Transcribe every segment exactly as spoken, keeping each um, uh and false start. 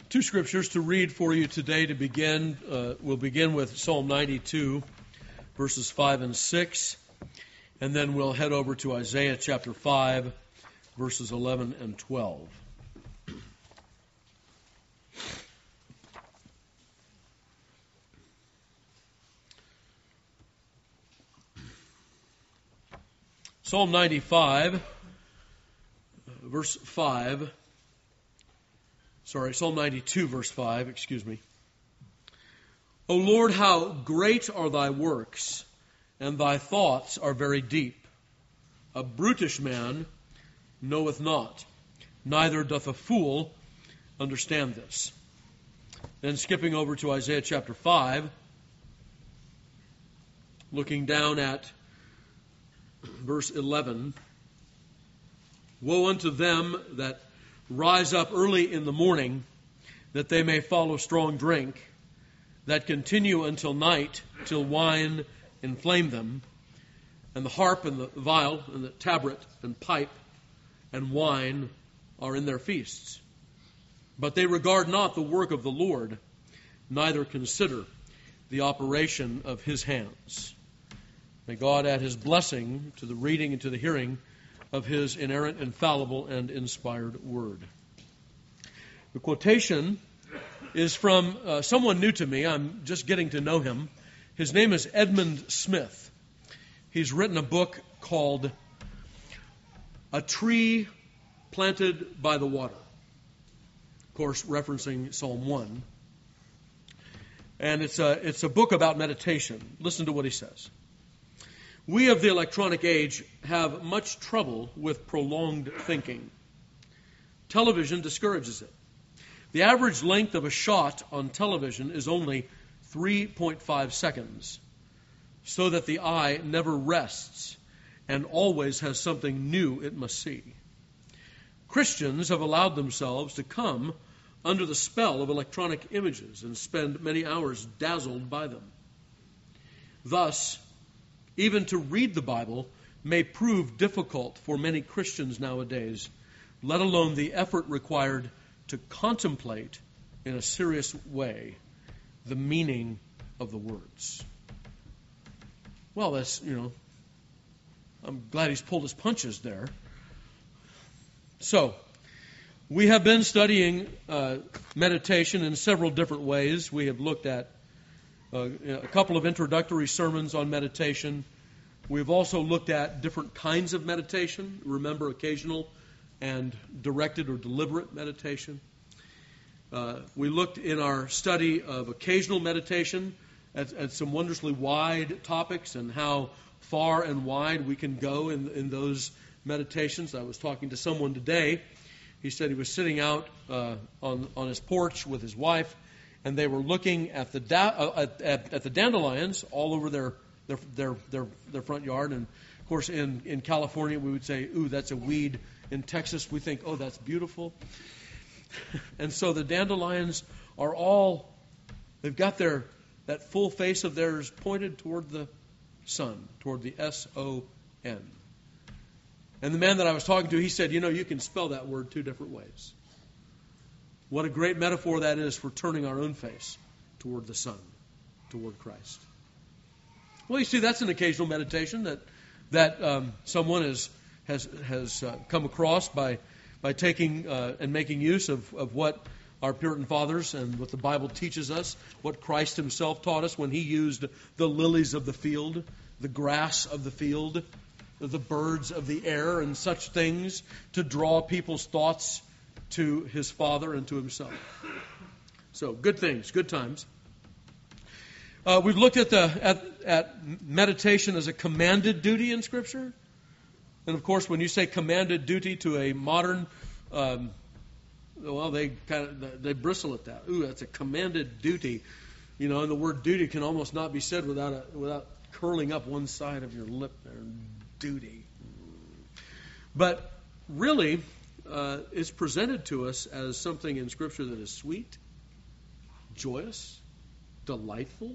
Two scriptures to read for you today to begin. Uh, we'll begin with Psalm ninety-two, verses five and six, and then we'll head over to Isaiah chapter five, verses eleven and twelve. Psalm ninety-five, verse five. Sorry, Psalm ninety-two, verse five, excuse me. O Lord, how great are thy works, and thy thoughts are very deep. A brutish man knoweth not, neither doth a fool understand this. Then skipping over to Isaiah chapter five, looking down at verse eleven. Woe unto them that rise up early in the morning, that they may follow strong drink, that continue until night, till wine inflame them, and the harp and the viol and the tabret and pipe and wine are in their feasts. But they regard not the work of the Lord, neither consider the operation of his hands. May God add his blessing to the reading and to the hearing of his inerrant, infallible, and inspired word. The quotation is from uh, someone new to me. I'm just getting to know him. His name is Edmund Smith. He's written a book called A Tree Planted by the Water. Of course, referencing Psalm one. And it's a, it's a book about meditation. Listen to what he says. We of the electronic age have much trouble with prolonged thinking. Television discourages it. The average length of a shot on television is only three point five seconds, so that the eye never rests and always has something new it must see. Christians have allowed themselves to come under the spell of electronic images and spend many hours dazzled by them. Thus, even to read the Bible may prove difficult for many Christians nowadays, let alone the effort required to contemplate in a serious way the meaning of the words. Well, that's, you know, I'm glad he's pulled his punches there. So, we have been studying uh, meditation in several different ways. We have looked at Uh, a couple of introductory sermons on meditation. We've also looked at different kinds of meditation. Remember, occasional and directed or deliberate meditation. Uh, we looked in our study of occasional meditation at, at some wondrously wide topics and how far and wide we can go in, in those meditations. I was talking to someone today. He said he was sitting out uh, on, on his porch with his wife, and they were looking at the da- uh, at, at the dandelions all over their their, their their their front yard. And of course, in, in California, we would say, "Ooh, that's a weed." In Texas, we think, "Oh, that's beautiful." And so the dandelions are all, they've got their that full face of theirs pointed toward the sun, toward the S O N. And the man that I was talking to, he said, "You know, you can spell that word two different ways." What a great metaphor that is for turning our own face toward the sun, toward Christ. Well, you see, that's an occasional meditation that that um, someone has has has uh, come across by by taking uh, and making use of, of what our Puritan fathers and what the Bible teaches us, what Christ himself taught us when he used the lilies of the field, the grass of the field, the birds of the air, and such things to draw people's thoughts to his Father and to himself. So, good things, good times. Uh, we've looked at the at, at meditation as a commanded duty in Scripture. And of course, when you say commanded duty to a modern, um, well, they kind of they bristle at that. Ooh, that's a commanded duty. You know, and the word duty can almost not be said without a, without curling up one side of your lip there. Duty. But really, Uh, is presented to us as something in Scripture that is sweet, joyous, delightful.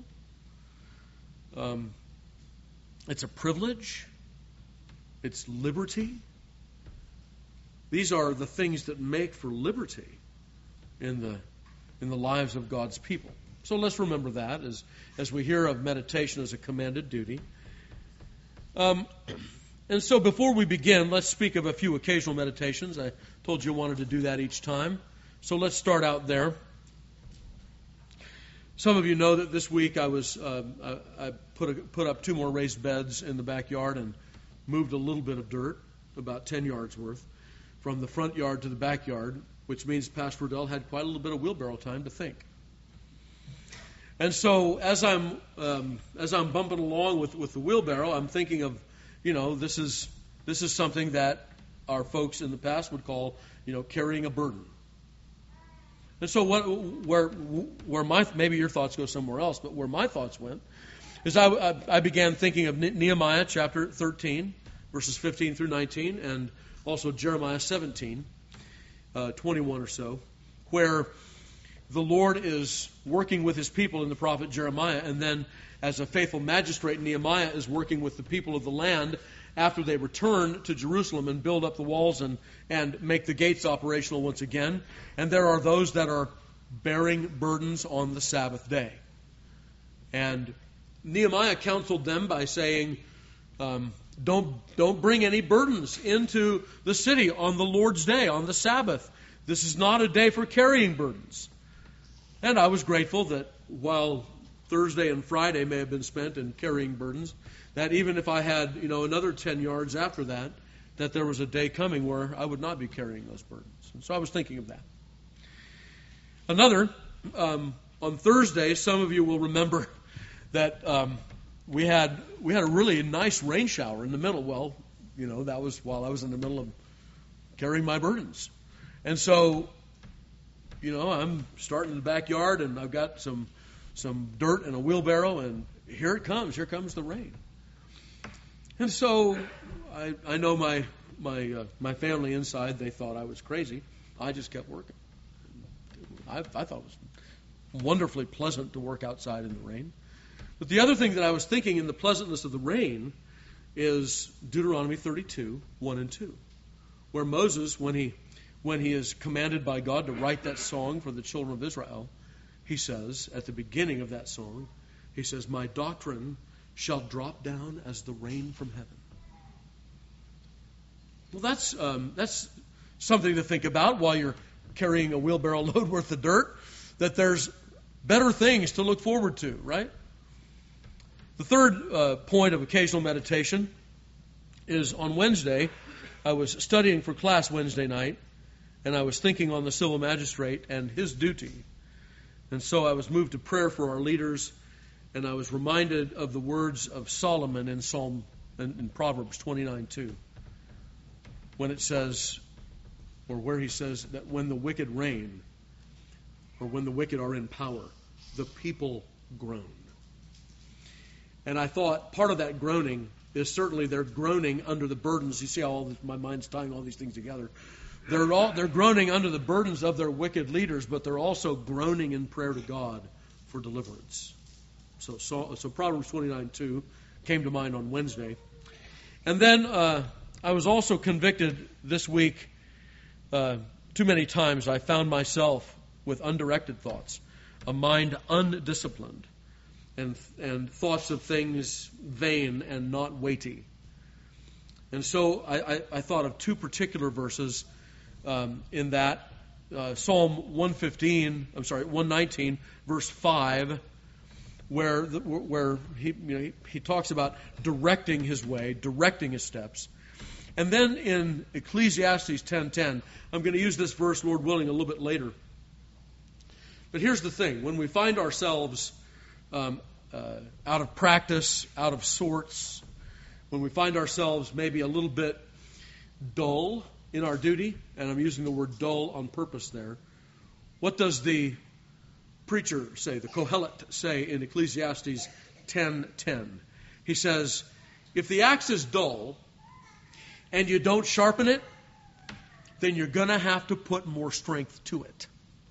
Um, it's a privilege. It's liberty. These are the things that make for liberty in the in the lives of God's people. So let's remember that as, as we hear of meditation as a commanded duty. Um, and so before we begin, let's speak of a few occasional meditations. I told you I wanted to do that each time. So let's start out there. Some of you know that this week I was uh, I, I put a, put up two more raised beds in the backyard and moved a little bit of dirt, about ten yards worth, from the front yard to the backyard, which means Pastor Riddell had quite a little bit of wheelbarrow time to think. And so as I'm um, as I'm bumping along with, with the wheelbarrow, I'm thinking of, you know, this is this is something that our folks in the past would call, you know, carrying a burden. And so what, where where my maybe your thoughts go somewhere else, but where my thoughts went is I, I, I began thinking of Nehemiah chapter thirteen, verses fifteen through nineteen, and also Jeremiah seventeen, uh, twenty-one or so, where the Lord is working with His people in the prophet Jeremiah, and then as a faithful magistrate, Nehemiah is working with the people of the land after they return to Jerusalem and build up the walls and, and make the gates operational once again. And there are those that are bearing burdens on the Sabbath day. And Nehemiah counseled them by saying, um, don't, don't bring any burdens into the city on the Lord's day, on the Sabbath. This is not a day for carrying burdens. And I was grateful that while Thursday and Friday may have been spent in carrying burdens, that even if I had, you know, another ten yards after that, that there was a day coming where I would not be carrying those burdens. And so I was thinking of that. Another, um, on Thursday, some of you will remember that um, we had we had a really nice rain shower in the middle. Well, you know, that was while I was in the middle of carrying my burdens. And so, you know, I'm starting in the backyard, and I've got some some dirt and a wheelbarrow, and here it comes. Here comes the rain. And so I, I know my my uh, my family inside, they thought I was crazy. I just kept working. I, I thought it was wonderfully pleasant to work outside in the rain. But the other thing that I was thinking in the pleasantness of the rain is Deuteronomy thirty-two, one and two, where Moses, when he when he is commanded by God to write that song for the children of Israel, he says at the beginning of that song, he says, "My doctrine shall drop down as the rain from heaven." Well, that's um, that's something to think about while you're carrying a wheelbarrow load worth of dirt, that there's better things to look forward to, right? The third uh, point of occasional meditation is on Wednesday. I was studying for class Wednesday night, and I was thinking on the civil magistrate and his duty. And so I was moved to prayer for our leaders, and I was reminded of the words of Solomon in Psalm in, in Proverbs twenty-nine two, when it says, or where he says that when the wicked reign, or when the wicked are in power, the people groan. And I thought part of that groaning is certainly they're groaning under the burdens. You see how all this, my mind's tying all these things together. They're all they're groaning under the burdens of their wicked leaders, but they're also groaning in prayer to God for deliverance. So, so, so Proverbs twenty-nine two came to mind on Wednesday. And then uh, I was also convicted this week. Uh, too many times I found myself with undirected thoughts, a mind undisciplined, and and thoughts of things vain and not weighty. And so I, I, I thought of two particular verses um, in that. Uh, Psalm one fifteen, I'm sorry, one nineteen, verse five, where the, where he, you know, he he talks about directing his way, directing his steps. And then in Ecclesiastes ten ten, I'm going to use this verse, Lord willing, a little bit later. But here's the thing. When we find ourselves um, uh, out of practice, out of sorts, when we find ourselves maybe a little bit dull in our duty, and I'm using the word dull on purpose there, what does the preacher say, the Kohelet say in Ecclesiastes ten ten? He says, if the axe is dull and you don't sharpen it, then you're going to have to put more strength to it.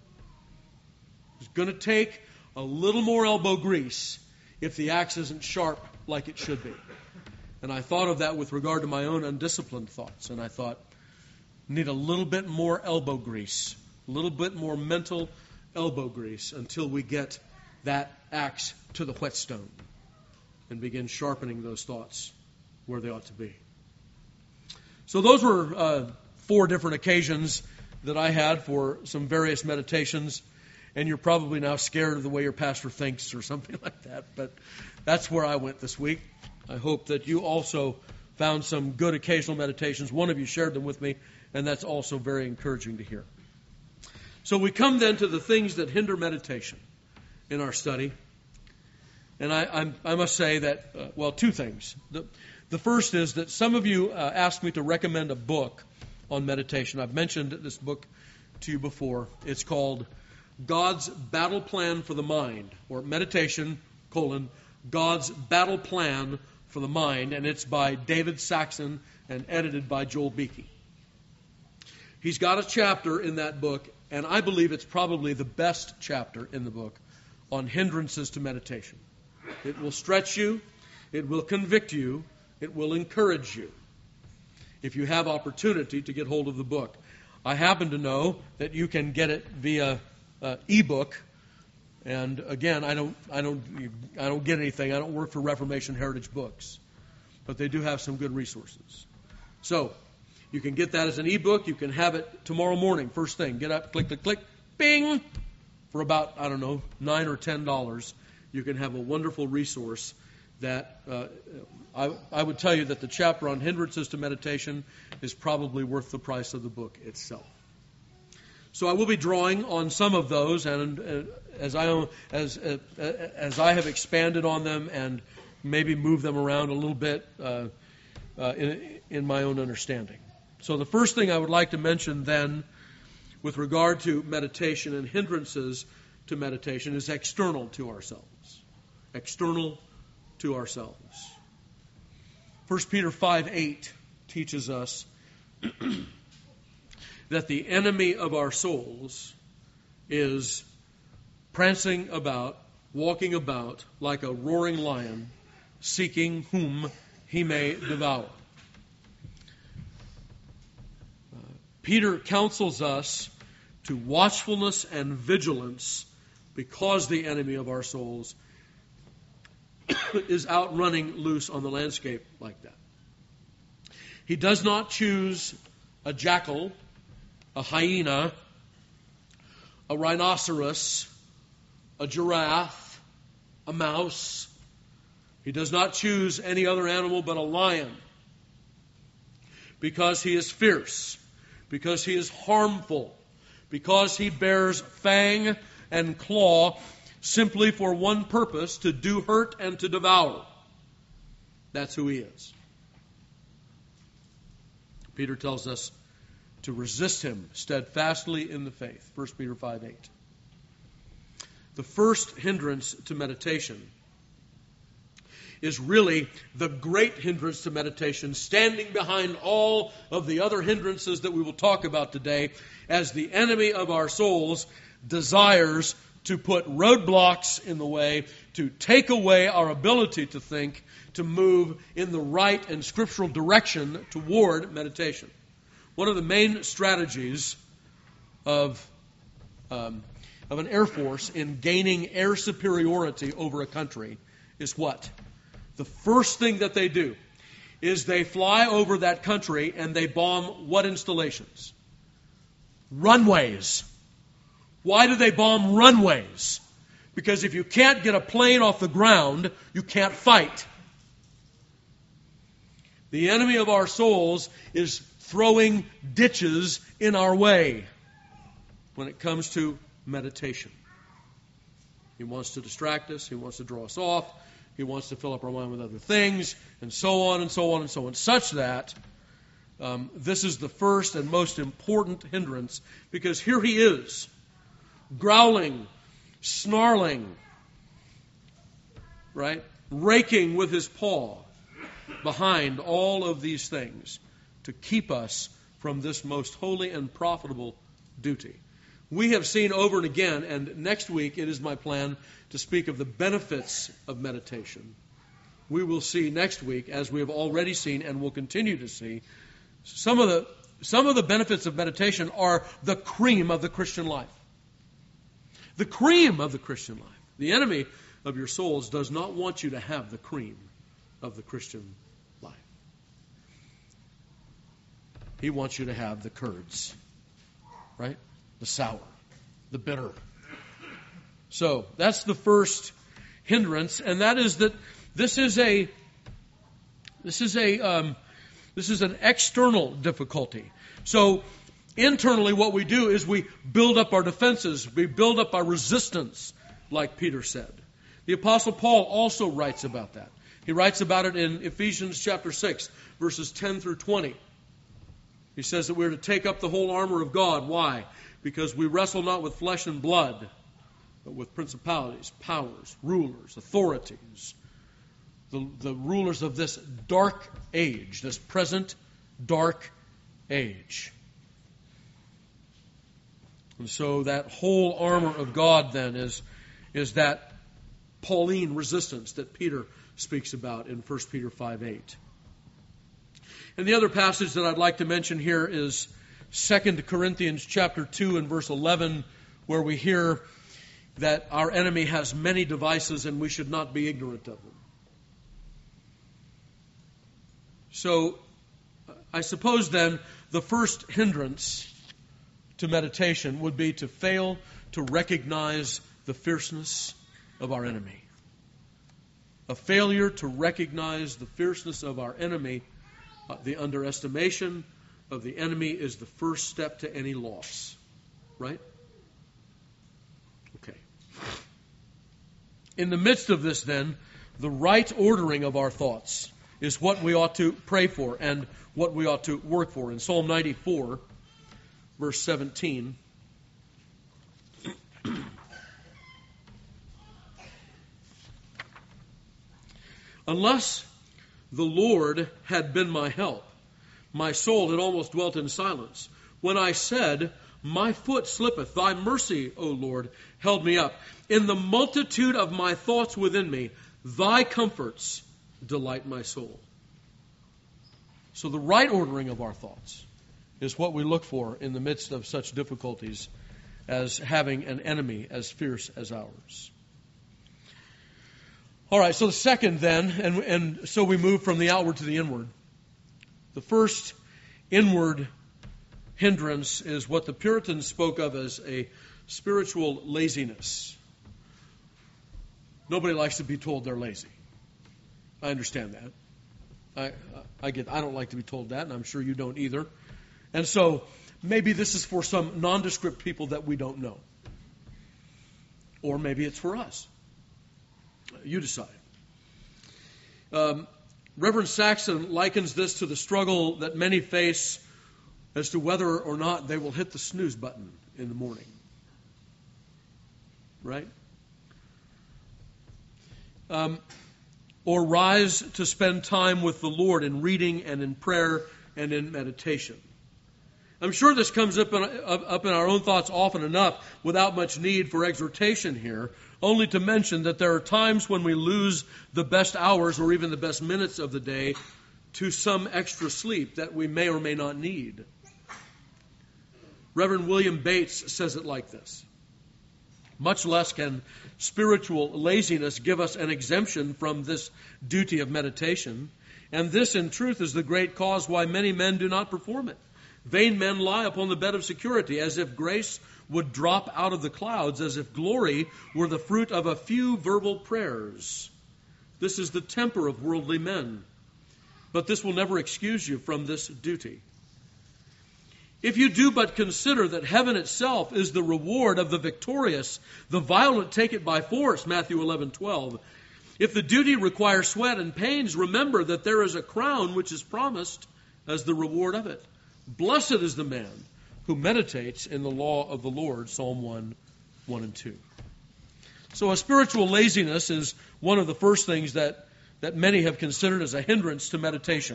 It's going to take a little more elbow grease if the axe isn't sharp like it should be. And I thought of that with regard to my own undisciplined thoughts. And I thought, need a little bit more elbow grease, a little bit more mental elbow grease until we get that axe to the whetstone and begin sharpening those thoughts where they ought to be. So those were uh, four different occasions that I had for some various meditations, and you're probably now scared of the way your pastor thinks or something like that, but that's where I went this week. I hope that you also found some good occasional meditations. One of you shared them with me, and that's also very encouraging to hear. So we come then to the things that hinder meditation in our study. And I, I'm, I must say that, uh, well, two things. The, the first is that some of you uh, asked me to recommend a book on meditation. I've mentioned this book to you before. It's called God's Battle Plan for the Mind, or Meditation, colon, God's Battle Plan for the Mind, and it's by David Saxon and edited by Joel Beakey. He's got a chapter in that book, and I believe it's probably the best chapter in the book on hindrances to meditation. It will stretch you, it will convict you, it will encourage you if you have opportunity to get hold of the book. I happen to know that you can get it via uh, ebook, and again, I don't, I don't, I don't get anything. I don't work for Reformation Heritage Books, but they do have some good resources. So you can get that as an ebook. You can have it tomorrow morning, first thing. Get up, click, click, click, bing, for about I don't know nine or ten dollars. You can have a wonderful resource that uh, I, I would tell you that the chapter on hindrances to meditation is probably worth the price of the book itself. So I will be drawing on some of those, and uh, as I as uh, as I have expanded on them and maybe moved them around a little bit uh, uh, in, in my own understanding. So the first thing I would like to mention then, with regard to meditation and hindrances to meditation, is external to ourselves. External to ourselves. First Peter five eight teaches us that the enemy of our souls is prancing about, walking about like a roaring lion, seeking whom he may devour. Uh, Peter counsels us to watchfulness and vigilance because the enemy of our souls is out running loose on the landscape like that. He does not choose a jackal, a hyena, a rhinoceros, a giraffe, a mouse. He does not choose any other animal but a lion, because he is fierce, because he is harmful, because he bears fang and claw simply for one purpose, to do hurt and to devour. That's who he is. Peter tells us to resist him steadfastly in the faith. First Peter five eight. The first hindrance to meditation is really the great hindrance to meditation, standing behind all of the other hindrances that we will talk about today, as the enemy of our souls desires to put roadblocks in the way, to take away our ability to think, to move in the right and scriptural direction toward meditation. One of the main strategies of, um, of an air force in gaining air superiority over a country is what? The first thing that they do is they fly over that country and they bomb what installations? Runways. Why do they bomb runways? Because if you can't get a plane off the ground, you can't fight. The enemy of our souls is throwing ditches in our way when it comes to meditation. He wants to distract us. He wants to draw us off. He wants to fill up our mind with other things, and so on and so on and so on, such that um, this is the first and most important hindrance, because here he is, growling, snarling, right? Raking with his paw behind all of these things to keep us from this most holy and profitable duty. We have seen over and again, and next week it is my plan to speak of the benefits of meditation. We will see next week, as we have already seen and will continue to see, some of the some of the benefits of meditation are the cream of the Christian life. the cream of the Christian life. The enemy of your souls does not want you to have the cream of the Christian life. He wants you to have the curds, right? The sour, the bitter. So that's the first hindrance, and that is that this is a this is a um, this is an external difficulty. So internally, what we do is we build up our defenses, we build up our resistance, like Peter said. The Apostle Paul also writes about that. He writes about it in Ephesians chapter six, verses ten through twenty. He says that we're to take up the whole armor of God. Why? Because we wrestle not with flesh and blood, but with principalities, powers, rulers, authorities, the, the rulers of this dark age, this present dark age. And so that whole armor of God then is, is that Pauline resistance that Peter speaks about in First Peter five eight. And the other passage that I'd like to mention here is Second Corinthians chapter two and verse eleven, where we hear that our enemy has many devices and we should not be ignorant of them. So, I suppose then the first hindrance to meditation would be to fail to recognize the fierceness of our enemy. A failure to recognize the fierceness of our enemy, uh, the underestimation of the enemy is the first step to any loss. Right? Okay. In the midst of this, then, the right ordering of our thoughts is what we ought to pray for and what we ought to work for. In Psalm ninety-four, verse seventeen, unless the Lord had been my help, my soul had almost dwelt in silence. When I said, my foot slippeth, thy mercy, O Lord, held me up. In the multitude of my thoughts within me, thy comforts delight my soul. So the right ordering of our thoughts is what we look for in the midst of such difficulties as having an enemy as fierce as ours. All right, so the second then, and, and so we move from the outward to the inward. The first inward hindrance is what the Puritans spoke of as a spiritual laziness. Nobody likes to be told they're lazy. I understand that. I, I get. I don't like to be told that, and I'm sure you don't either. And so maybe this is for some nondescript people that we don't know. Or maybe it's for us. You decide. Um, Reverend Saxon likens this to the struggle that many face as to whether or not they will hit the snooze button in the morning. Right? Um, or rise to spend time with the Lord in reading and in prayer and in meditation. I'm sure this comes up in, up in our own thoughts often enough without much need for exhortation here, only to mention that there are times when we lose the best hours or even the best minutes of the day to some extra sleep that we may or may not need. Reverend William Bates says it like this: much less can spiritual laziness give us an exemption from this duty of meditation, and this in truth is the great cause why many men do not perform it. Vain men lie upon the bed of security, as if grace would drop out of the clouds, as if glory were the fruit of a few verbal prayers. This is the temper of worldly men. But this will never excuse you from this duty. If you do but consider that heaven itself is the reward of the victorious, the violent take it by force, Matthew eleven twelve. If the duty requires sweat and pains, remember that there is a crown which is promised as the reward of it. Blessed is the man who meditates in the law of the Lord, Psalm one, one and two. So a spiritual laziness is one of the first things that, that many have considered as a hindrance to meditation.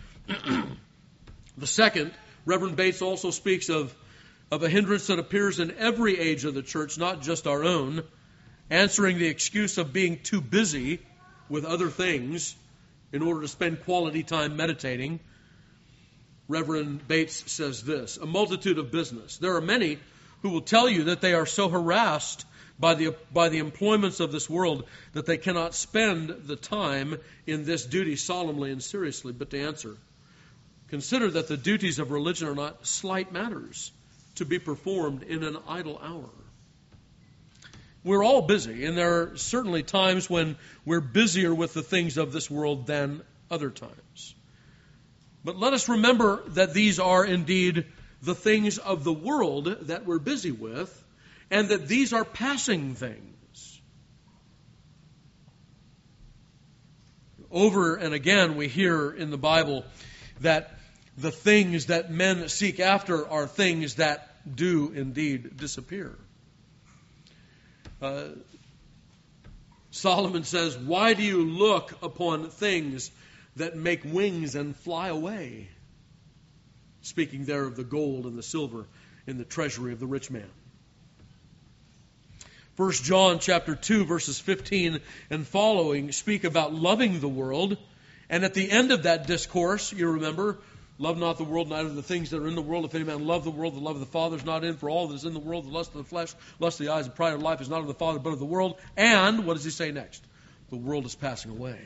The second, Reverend Bates also speaks of, of a hindrance that appears in every age of the church, not just our own, answering the excuse of being too busy with other things in order to spend quality time meditating. Reverend Bates says this: a multitude of business. There are many who will tell you that they are so harassed by the, by the employments of this world that they cannot spend the time in this duty solemnly and seriously, but to answer. Consider that the duties of religion are not slight matters to be performed in an idle hour. We're all busy, and there are certainly times when we're busier with the things of this world than other times. But let us remember that these are indeed the things of the world that we're busy with, and that these are passing things. Over and again we hear in the Bible that the things that men seek after are things that do indeed disappear. Uh, Solomon says, "Why do you look upon things that make wings and fly away?" Speaking there of the gold and the silver in the treasury of the rich man. First John chapter two, verses fifteen and following speak about loving the world. And at the end of that discourse, you remember, love not the world, neither the things that are in the world. If any man love the world, the love of the Father is not in. For all that is in the world, the lust of the flesh, lust of the eyes, and pride of life is not of the Father, but of the world. And, what does he say next? The world is passing away.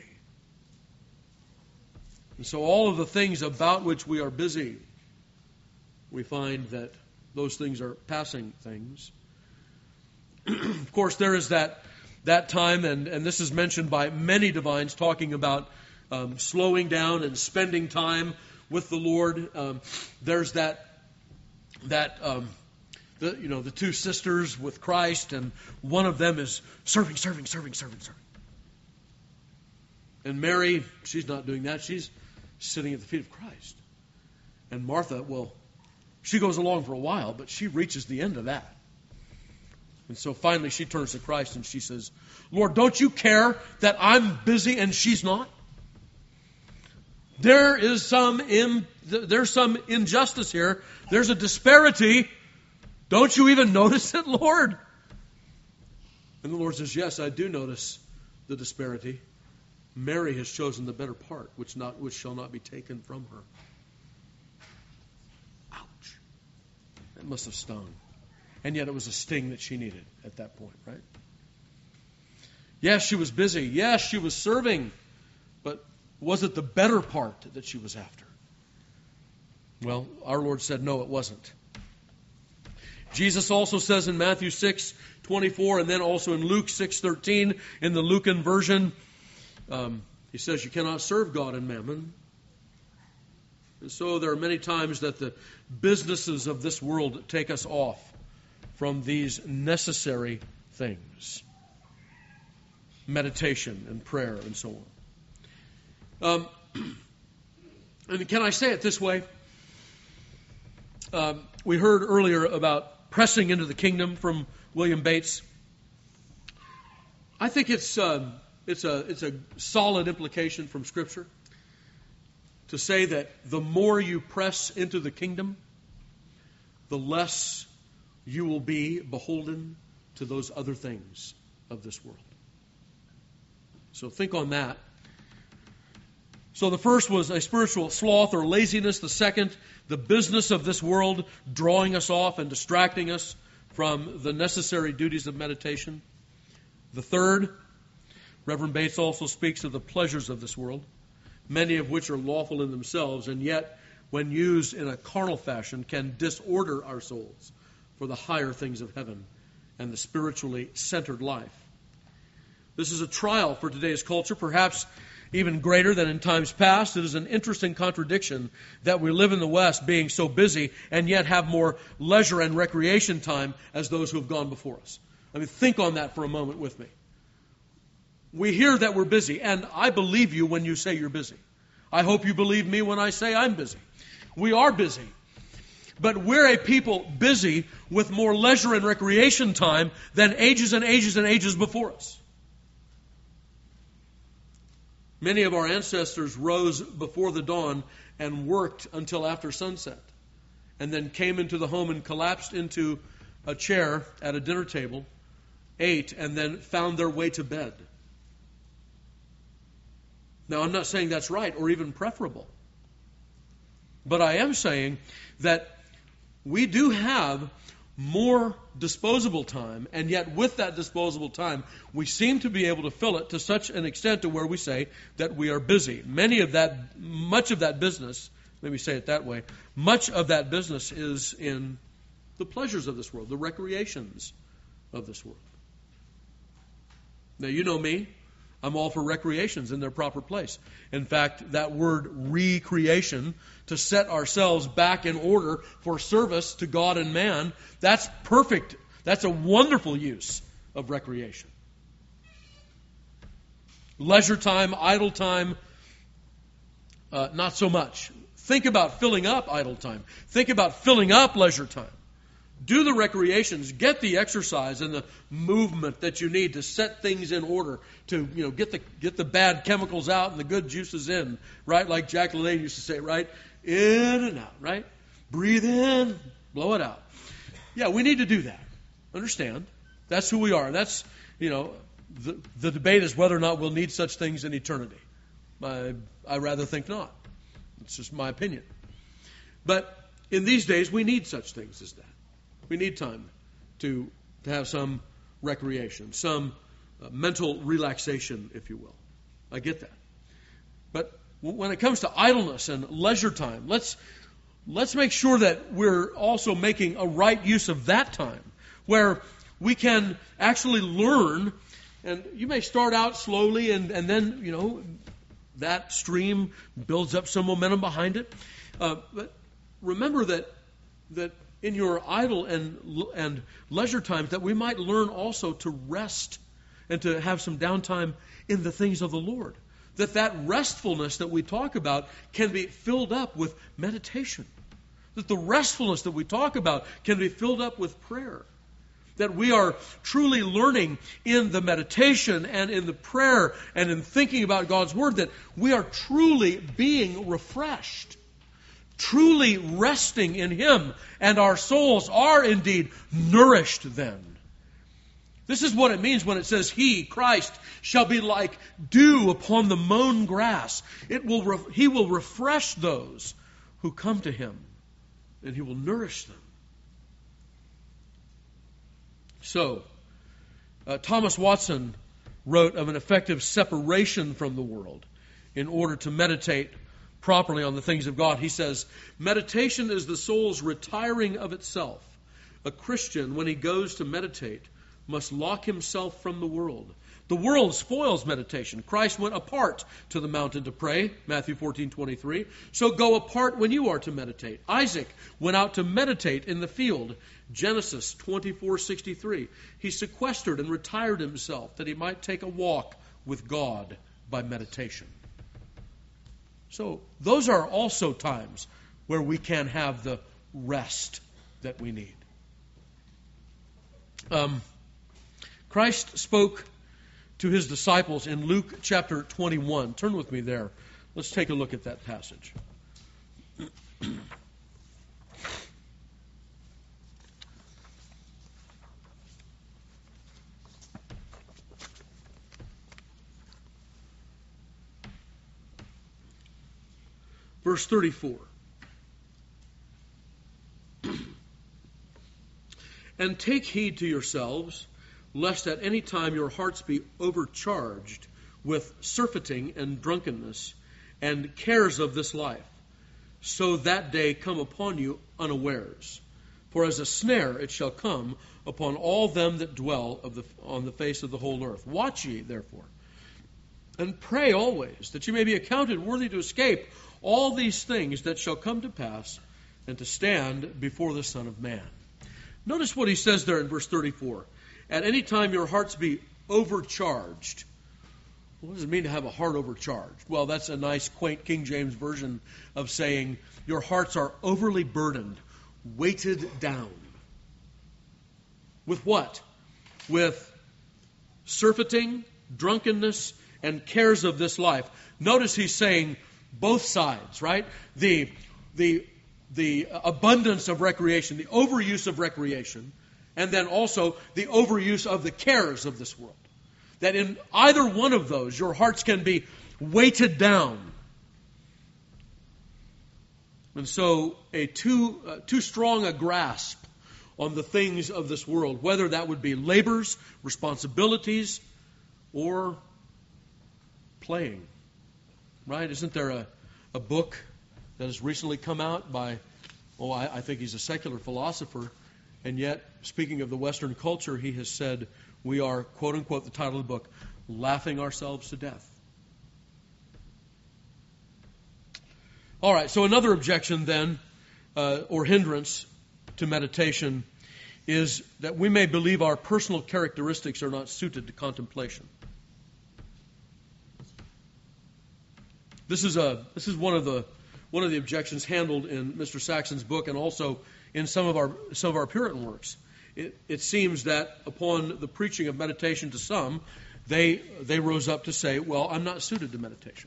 And so all of the things about which we are busy, we find that those things are passing things. Of course, there is that that time, and, and this is mentioned by many divines, talking about um, slowing down and spending time with the Lord. Um, there's that that um, the you know the two sisters with Christ, and one of them is serving, serving, serving, serving, serving. And Mary, she's not doing that. She's sitting at the feet of Christ. And Martha, well, she goes along for a while, but she reaches the end of that. And so finally she turns to Christ and she says, "Lord, don't you care that I'm busy and she's not? There is some in, there's some injustice here. There's a disparity. Don't you even notice it, Lord?" And the Lord says, "Yes, I do notice the disparity. Mary has chosen the better part, which not which shall not be taken from her." Ouch. That must have stung. And yet it was a sting that she needed at that point, right? Yes, she was busy. Yes, she was serving. But was it the better part that she was after? Well, our Lord said no, it wasn't. Jesus also says in Matthew six twenty-four, and then also in Luke six thirteen, in the Lucan version, um, he says you cannot serve God and mammon. And so there are many times that the businesses of this world take us off from these necessary things. Meditation and prayer and so on. Um, and can I say it this way? Um, we heard earlier about pressing into the kingdom from William Bates. I think it's um, it's a it's a solid implication from Scripture to say that the more you press into the kingdom, the less you will be beholden to those other things of this world. So think on that. So the first was a spiritual sloth or laziness. The second, the business of this world drawing us off and distracting us from the necessary duties of meditation. The third, Reverend Bates also speaks of the pleasures of this world, many of which are lawful in themselves, and yet, when used in a carnal fashion, can disorder our souls for the higher things of heaven and the spiritually centered life. This is a trial for today's culture, perhaps even greater than in times past. It is an interesting contradiction that we live in the West being so busy and yet have more leisure and recreation time as those who have gone before us. I mean, think on that for a moment with me. We hear that we're busy, and I believe you when you say you're busy. I hope you believe me when I say I'm busy. We are busy. But we're a people busy with more leisure and recreation time than ages and ages and ages before us. Many of our ancestors rose before the dawn and worked until after sunset, and then came into the home and collapsed into a chair at a dinner table, ate, and then found their way to bed. Now, I'm not saying that's right or even preferable, but I am saying that we do have more disposable time, and yet with that disposable time, we seem to be able to fill it to such an extent to where we say that we are busy. Many of that, much of that business, let me say it that way, much of that business is in the pleasures of this world, the recreations of this world. Now, you know me. I'm all for recreations in their proper place. In fact, that word recreation, to set ourselves back in order for service to God and man, that's perfect. That's a wonderful use of recreation. Leisure time, idle time, uh, not so much. Think about filling up idle time. Think about filling up leisure time. Do the recreations, get the exercise and the movement that you need to set things in order, to, you know, get the get the bad chemicals out and the good juices in, right? Like Jack LaLanne used to say, right? In and out, right? Breathe in, blow it out. Yeah, we need to do that. Understand? That's who we are. That's, you know, the, the debate is whether or not we'll need such things in eternity. I, I rather think not. It's just my opinion. But in these days, we need such things as that. We need time to, to have some recreation, some uh, mental relaxation, if you will. I get that. But w- when it comes to idleness and leisure time, let's let's make sure that we're also making a right use of that time, where we can actually learn. And you may start out slowly, and, and then, you know, that stream builds up some momentum behind it. Uh, but remember that that in your idle and and leisure times, that we might learn also to rest and to have some downtime in the things of the Lord. That that restfulness that we talk about can be filled up with meditation. That the restfulness that we talk about can be filled up with prayer. That we are truly learning in the meditation and in the prayer and in thinking about God's Word, that we are truly being refreshed. Truly resting in Him, and our souls are indeed nourished then. This is what it means when it says, He, Christ, shall be like dew upon the mown grass. It will re- He will refresh those who come to Him, and He will nourish them. So, uh, Thomas Watson wrote of an effective separation from the world in order to meditate properly on the things of God. He says, meditation is the soul's retiring of itself. A Christian, when he goes to meditate, must lock himself from the world. The world spoils meditation. Christ went apart to the mountain to pray, Matthew fourteen twenty-three. So go apart when you are to meditate. Isaac went out to meditate in the field, Genesis twenty-four sixty-three. He sequestered and retired himself that he might take a walk with God by meditation. So those are also times where we can have the rest that we need. Um, Christ spoke to His disciples in Luke chapter twenty-one. Turn with me there. Let's take a look at that passage. Verse thirty-four. And take heed to yourselves, lest at any time your hearts be overcharged with surfeiting and drunkenness and cares of this life, so that day come upon you unawares. For as a snare it shall come upon all them that dwell of the, on the face of the whole earth. Watch ye, therefore, and pray always, that you may be accounted worthy to escape all these things that shall come to pass, and to stand before the Son of Man. Notice what he says there in verse thirty-four. At any time your hearts be overcharged. What does it mean to have a heart overcharged? Well, that's a nice, quaint King James version of saying your hearts are overly burdened, weighted down. With what? With surfeiting, drunkenness, and cares of this life. Notice he's saying both sides, right? The, the, the abundance of recreation, the overuse of recreation, and then also the overuse of the cares of this world. That in either one of those, your hearts can be weighted down. And so a too, uh, too strong a grasp on the things of this world, whether that would be labors, responsibilities, or playing. Right? Isn't there a, a book that has recently come out by, oh, I, I think he's a secular philosopher, and yet, speaking of the Western culture, he has said, we are, quote unquote, the title of the book, laughing ourselves to death. All right, so another objection then, uh, or hindrance to meditation, is that we may believe our personal characteristics are not suited to contemplation. This is a this is one of the one of the objections handled in Mister Saxon's book, and also in some of our some of our Puritan works. It, it seems that upon the preaching of meditation to some, they they rose up to say, "Well, I'm not suited to meditation.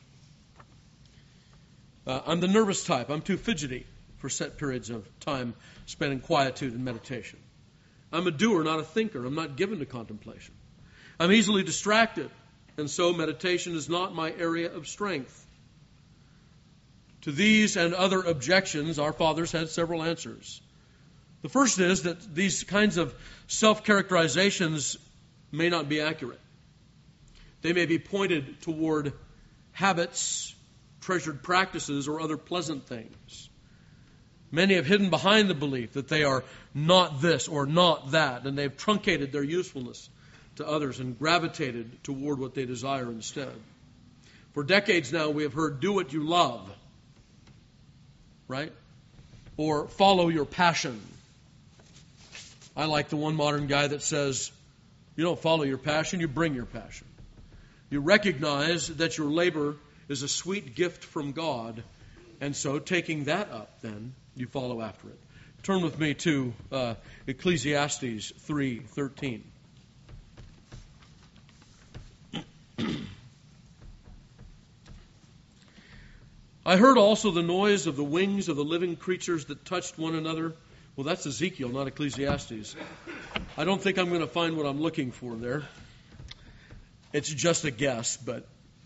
Uh, I'm the nervous type. I'm too fidgety for set periods of time spent in quietude and meditation. I'm a doer, not a thinker. I'm not given to contemplation. I'm easily distracted, and so meditation is not my area of strength." To these and other objections, our fathers had several answers. The first is that these kinds of self-characterizations may not be accurate. They may be pointed toward habits, treasured practices, or other pleasant things. Many have hidden behind the belief that they are not this or not that, and they've truncated their usefulness to others and gravitated toward what they desire instead. For decades now, we have heard, do what you love, right? Or follow your passion. I like the one modern guy that says, you don't follow your passion, you bring your passion. You recognize that your labor is a sweet gift from God, and so taking that up, then, you follow after it. Turn with me to uh, Ecclesiastes three thirteen. I heard also the noise of the wings of the living creatures that touched one another. Well, that's Ezekiel, not Ecclesiastes. I don't think I'm going to find what I'm looking for there. It's just a guess, but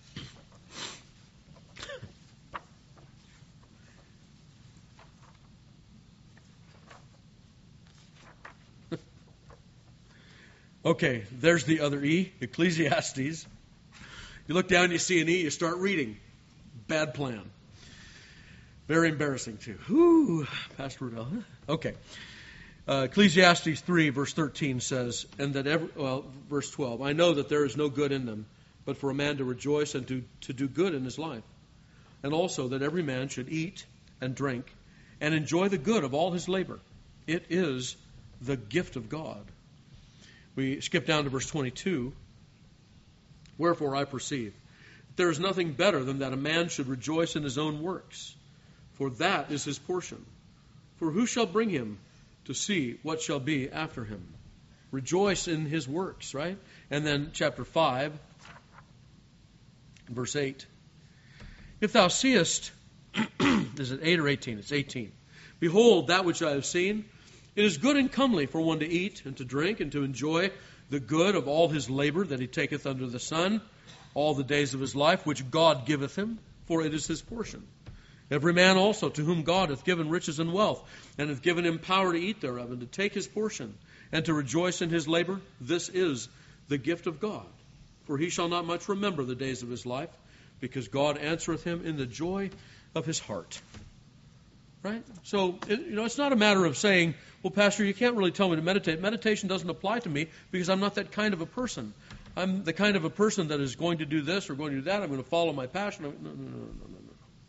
okay, there's the other E, Ecclesiastes. You look down, you see an E, you start reading. Bad plan. Very embarrassing, too. Whew, Pastor Rudell. Okay. Uh, Ecclesiastes three, verse thirteen says, and that every, well, verse twelve, I know that there is no good in them, but for a man to rejoice and to, to do good in his life. And also that every man should eat and drink and enjoy the good of all his labor. It is the gift of God. We skip down to verse twenty-two. Wherefore I perceive that there is nothing better than that a man should rejoice in his own works, for that is his portion. For who shall bring him to see what shall be after him? Rejoice in his works, right? And then chapter five, verse eight. If thou seest, is it eight or eighteen? It's eighteen. Behold, that which I have seen, it is good and comely for one to eat and to drink and to enjoy the good of all his labor that he taketh under the sun, all the days of his life, which God giveth him, for it is his portion. Every man also to whom God hath given riches and wealth, and hath given him power to eat thereof, and to take his portion, and to rejoice in his labor, this is the gift of God. For he shall not much remember the days of his life, because God answereth him in the joy of his heart. Right? So, it, you know, it's not a matter of saying, well, Pastor, you can't really tell me to meditate. Meditation doesn't apply to me because I'm not that kind of a person. I'm the kind of a person that is going to do this or going to do that. I'm going to follow my passion. No, no, no, no, no, no.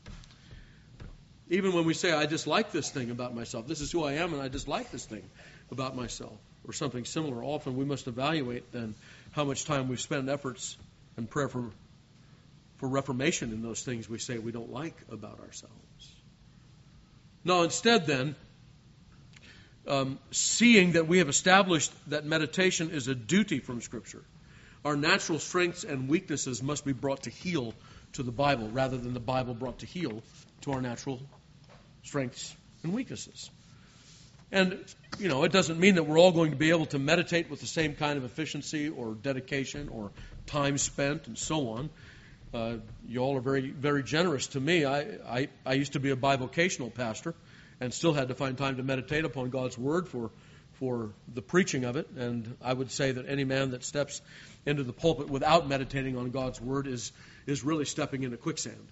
Even when we say, I dislike this thing about myself, this is who I am and I dislike this thing about myself, or something similar, often we must evaluate then how much time we've spent efforts and prayer for, for reformation in those things we say we don't like about ourselves. No, instead then, um, seeing that we have established that meditation is a duty from Scripture, our natural strengths and weaknesses must be brought to heel to the Bible rather than the Bible brought to heel to our natural strengths and weaknesses. And, you know, it doesn't mean that we're all going to be able to meditate with the same kind of efficiency or dedication or time spent and so on. Uh, you all are very, very generous to me. I, I, I used to be a bivocational pastor and still had to find time to meditate upon God's Word for, for the preaching of it, and I would say that any man that steps into the pulpit without meditating on God's Word is is really stepping into quicksand.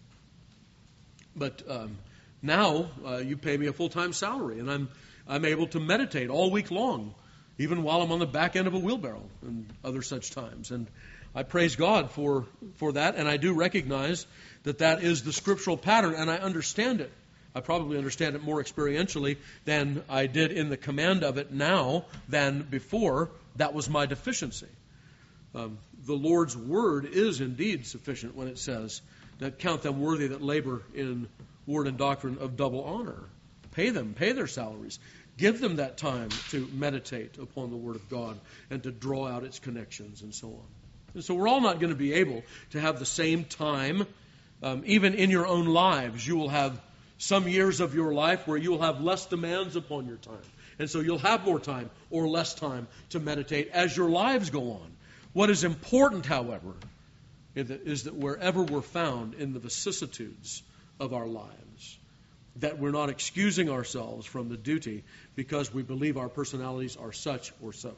But um, now uh, you pay me a full-time salary, and I'm I'm able to meditate all week long, even while I'm on the back end of a wheelbarrow and other such times. And I praise God for for that, and I do recognize that that is the scriptural pattern, and I understand it. I probably understand it more experientially than I did in the command of it now than before. That was my deficiency. Um, the Lord's word is indeed sufficient when it says that count them worthy that labor in word and doctrine of double honor. Pay them, pay their salaries. Give them that time to meditate upon the Word of God and to draw out its connections and so on. And so we're all not going to be able to have the same time. Um, even in your own lives, you will have some years of your life where you will have less demands upon your time. And so you'll have more time or less time to meditate as your lives go on. What is important, however, is that wherever we're found in the vicissitudes of our lives, that we're not excusing ourselves from the duty because we believe our personalities are such or so.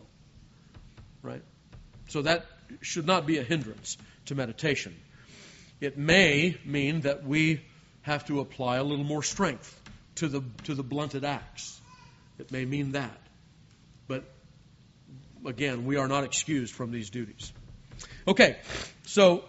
Right? So that should not be a hindrance to meditation. It may mean that we have to apply a little more strength to the to the blunted axe. It may mean that. But again, we are not excused from these duties. Okay, so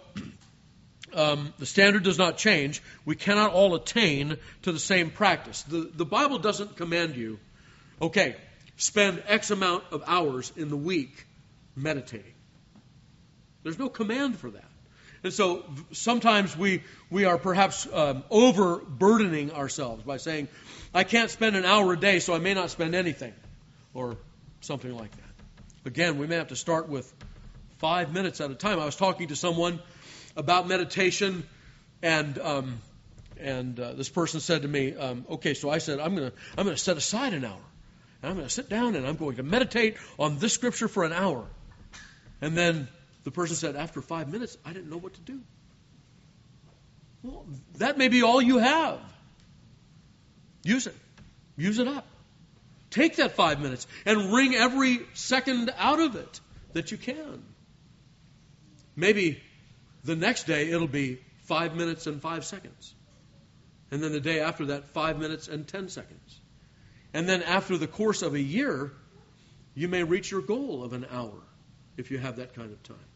um, the standard does not change. We cannot all attain to the same practice. The, the Bible doesn't command you, okay, spend X amount of hours in the week meditating. There's no command for that. And so sometimes we we are perhaps um, overburdening ourselves by saying, I can't spend an hour a day, so I may not spend anything, or something like that. Again, we may have to start with five minutes at a time. I was talking to someone about meditation, and um, and uh, this person said to me, um, okay, so I said, I'm going to I'm going to set aside an hour, and I'm going to sit down and I'm going to meditate on this scripture for an hour. And then the person said, after five minutes, I didn't know what to do. Well, that may be all you have. Use it. Use it up. Take that five minutes and wring every second out of it that you can. Maybe the next day it'll be five minutes and five seconds. And then the day after that, five minutes and ten seconds. And then after the course of a year, you may reach your goal of an hour if you have that kind of time.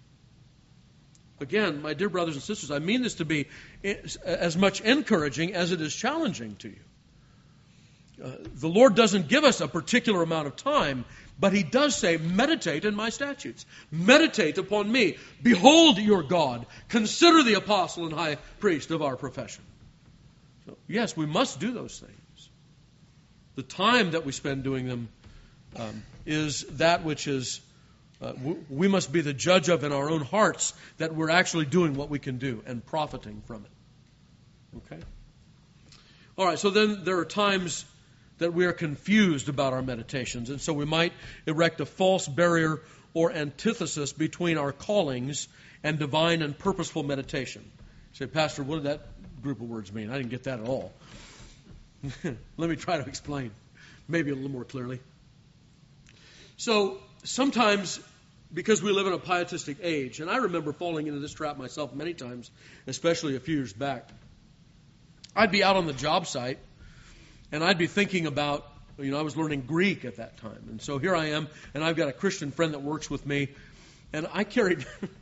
Again, my dear brothers and sisters, I mean this to be as much encouraging as it is challenging to you. Uh, the Lord doesn't give us a particular amount of time, but He does say, meditate in my statutes. Meditate upon me. Behold your God. Consider the apostle and high priest of our profession. So, yes, we must do those things. The time that we spend doing them um, is that which is Uh, we must be the judge of in our own hearts that we're actually doing what we can do and profiting from it. Okay? All right, so then there are times that we are confused about our meditations, and so we might erect a false barrier or antithesis between our callings and divine and purposeful meditation. You say, Pastor, what did that group of words mean? I didn't get that at all. Let me try to explain, maybe a little more clearly. So, sometimes, because we live in a pietistic age, and I remember falling into this trap myself many times, especially a few years back, I'd be out on the job site, and I'd be thinking about, you know, I was learning Greek at that time. And so here I am, and I've got a Christian friend that works with me, and I carried,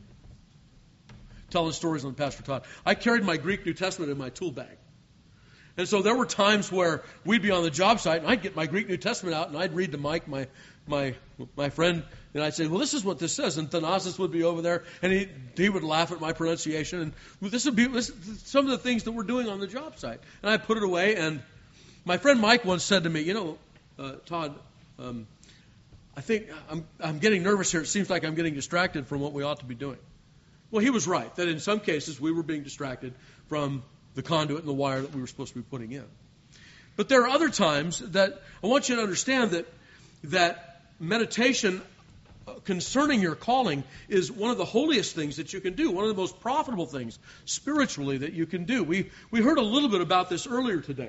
telling stories on Pastor Todd, I carried my Greek New Testament in my tool bag. And so there were times where we'd be on the job site, and I'd get my Greek New Testament out, and I'd read to Mike, my my my friend, and I'd say, well, this is what this says. And Thanasis would be over there, and he he would laugh at my pronunciation. And well, this would be this, some of the things that we're doing on the job site. And I put it away, and my friend Mike once said to me, you know, uh, Todd, um, I think I'm I'm getting nervous here. It seems like I'm getting distracted from what we ought to be doing. Well, he was right, that in some cases we were being distracted from the conduit and the wire that we were supposed to be putting in. But there are other times that I want you to understand that that meditation concerning your calling is one of the holiest things that you can do, one of the most profitable things spiritually that you can do. We we heard a little bit about this earlier today.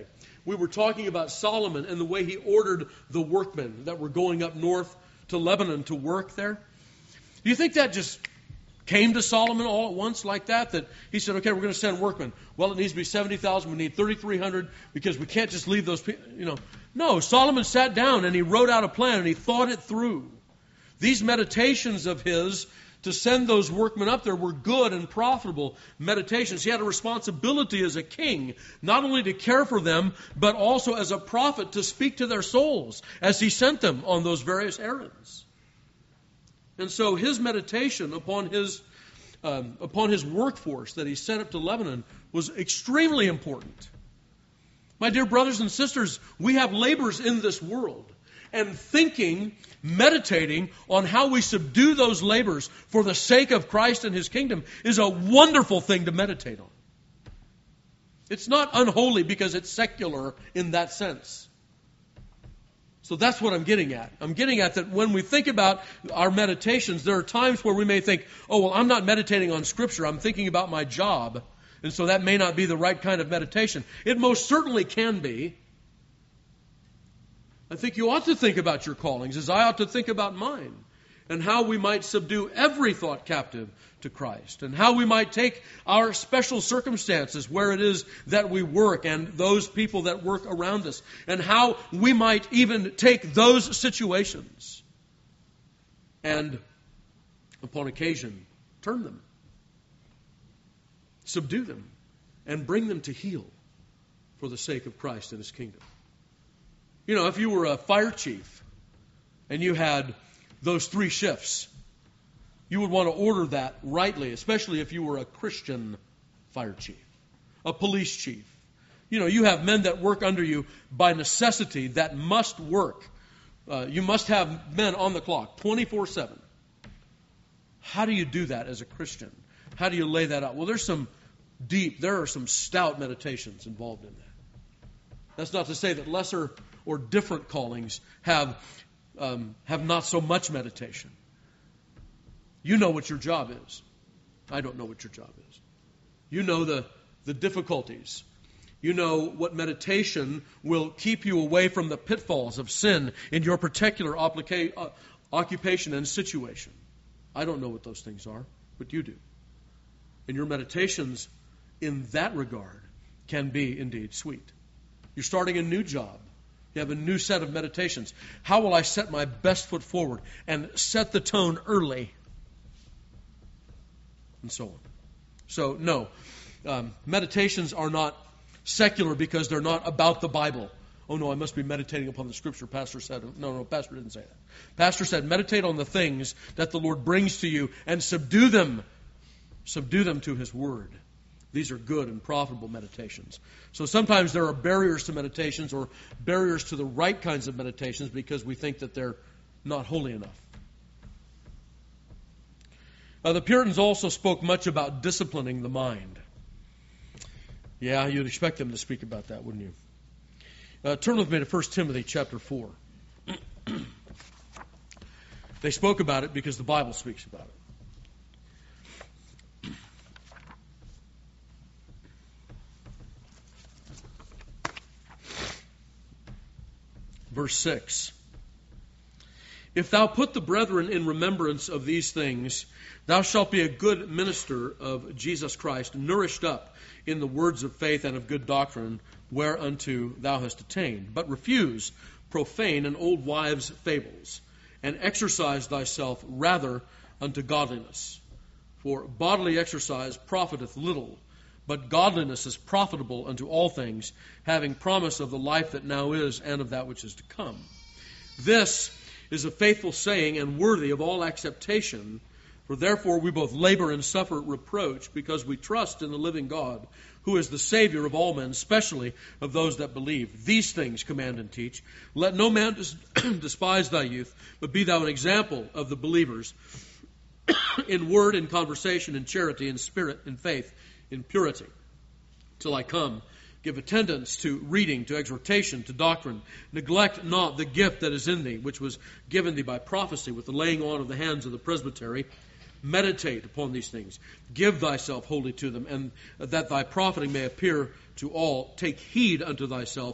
we were talking about Solomon and the way he ordered the workmen that were going up north to Lebanon to work there. Do you think that just came to Solomon all at once like that? That he said, okay, we're going to send workmen. Well, it needs to be seventy thousand. We need thirty-three hundred because we can't just leave those people, you know. No, Solomon sat down and he wrote out a plan and he thought it through. These meditations of his to send those workmen up there were good and profitable meditations. He had a responsibility as a king, not only to care for them, but also as a prophet to speak to their souls as he sent them on those various errands. And so his meditation upon his um, upon his workforce that he sent up to Lebanon was extremely important. My dear brothers and sisters, we have labors in this world. And thinking, meditating on how we subdue those labors for the sake of Christ and His kingdom is a wonderful thing to meditate on. It's not unholy because it's secular in that sense. So that's what I'm getting at. I'm getting at that when we think about our meditations, there are times where we may think, oh, well, I'm not meditating on Scripture. I'm thinking about my job. And so that may not be the right kind of meditation. It most certainly can be. I think you ought to think about your callings as I ought to think about mine, and how we might subdue every thought captive to Christ, and how we might take our special circumstances where it is that we work and those people that work around us, and how we might even take those situations and, upon occasion, turn them, subdue them, and bring them to heel for the sake of Christ and His kingdom. You know, if you were a fire chief and you had those three shifts, you would want to order that rightly, especially if you were a Christian fire chief, a police chief. You know, you have men that work under you by necessity that must work. Uh, you must have men on the clock twenty-four seven. How do you do that as a Christian? How do you lay that out? Well, there's some deep, there are some stout meditations involved in that. That's not to say that lesser or different callings have um, have not so much meditation. You know what your job is. I don't know what your job is. You know the, the difficulties. You know what meditation will keep you away from the pitfalls of sin in your particular oblica- uh, occupation and situation. I don't know what those things are, but you do. And your meditations in that regard can be indeed sweet. You're starting a new job. You have a new set of meditations. How will I set my best foot forward and set the tone early? And so on. So, no. Um, meditations are not secular because they're not about the Bible. Oh, no, I must be meditating upon the Scripture, Pastor said. No, no, Pastor didn't say that. Pastor said, meditate on the things that the Lord brings to you and subdue them. Subdue them to His Word. These are good and profitable meditations. So sometimes there are barriers to meditations or barriers to the right kinds of meditations because we think that they're not holy enough. Uh, the Puritans also spoke much about disciplining the mind. Yeah, you'd expect them to speak about that, wouldn't you? Uh, turn with me to First Timothy chapter four. They spoke about it because the Bible speaks about it. Verse six. If thou put the brethren in remembrance of these things, thou shalt be a good minister of Jesus Christ, nourished up in the words of faith and of good doctrine, whereunto thou hast attained. But refuse profane and old wives' fables, and exercise thyself rather unto godliness. For bodily exercise profiteth little, but godliness is profitable unto all things, having promise of the life that now is and of that which is to come. This is a faithful saying and worthy of all acceptation, for therefore we both labor and suffer reproach, because we trust in the living God, who is the Savior of all men, especially of those that believe. These things command and teach. Let no man despise thy youth, but be thou an example of the believers in word, in conversation, in charity, in spirit, in faith, in purity. Till I come, give attendance to reading, to exhortation, to doctrine. Neglect not the gift that is in thee, which was given thee by prophecy with the laying on of the hands of the presbytery. Meditate upon these things. Give thyself wholly to them, and that thy profiting may appear to all. Take heed unto thyself,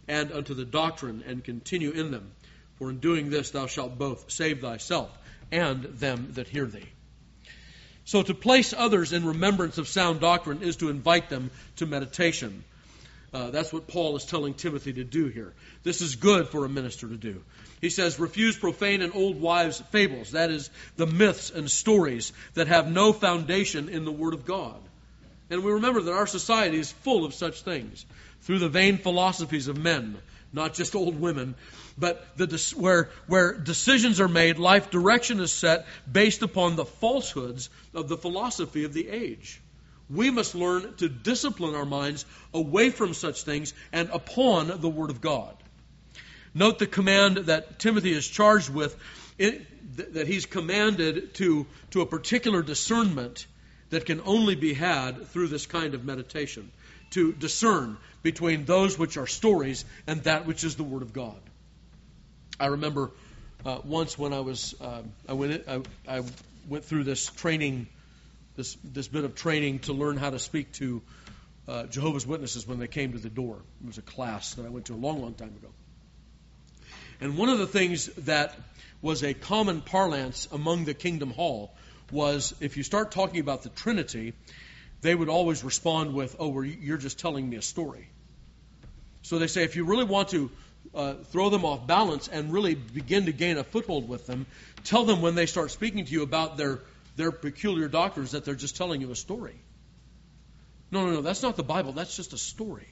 and unto the doctrine, and continue in them. For in doing this thou shalt both save thyself and them that hear thee. So to place others in remembrance of sound doctrine is to invite them to meditation. Uh, that's what Paul is telling Timothy to do here. This is good for a minister to do. He says, refuse profane and old wives' fables. That is, the myths and stories that have no foundation in the Word of God. And we remember that our society is full of such things through the vain philosophies of men, not just old women, but the, where, where decisions are made, life direction is set based upon the falsehoods of the philosophy of the age. We must learn to discipline our minds away from such things and upon the Word of God. Note the command that Timothy is charged with, it, that he's commanded to, to a particular discernment that can only be had through this kind of meditation, to discern between those which are stories and that which is the Word of God. I remember uh, once when I was uh, I went I, I went through this training, this this bit of training to learn how to speak to uh, Jehovah's Witnesses when they came to the door. It was a class that I went to a long, long time ago. And one of the things that was a common parlance among the Kingdom Hall was if you start talking about the Trinity, they would always respond with, oh, well, you're just telling me a story. So they say if you really want to uh, throw them off balance and really begin to gain a foothold with them, tell them when they start speaking to you about their, their peculiar doctrines that they're just telling you a story. No, no, no, that's not the Bible. That's just a story.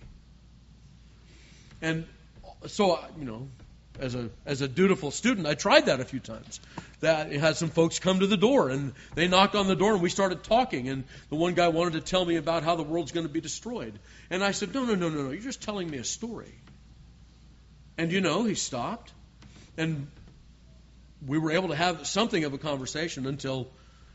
And so, you know, As a as a dutiful student, I tried that a few times. That it had some folks come to the door, and they knocked on the door, and we started talking. And the one guy wanted to tell me about how the world's going to be destroyed. And I said, no, no, no, no, no, you're just telling me a story. And you know, he stopped, and we were able to have something of a conversation until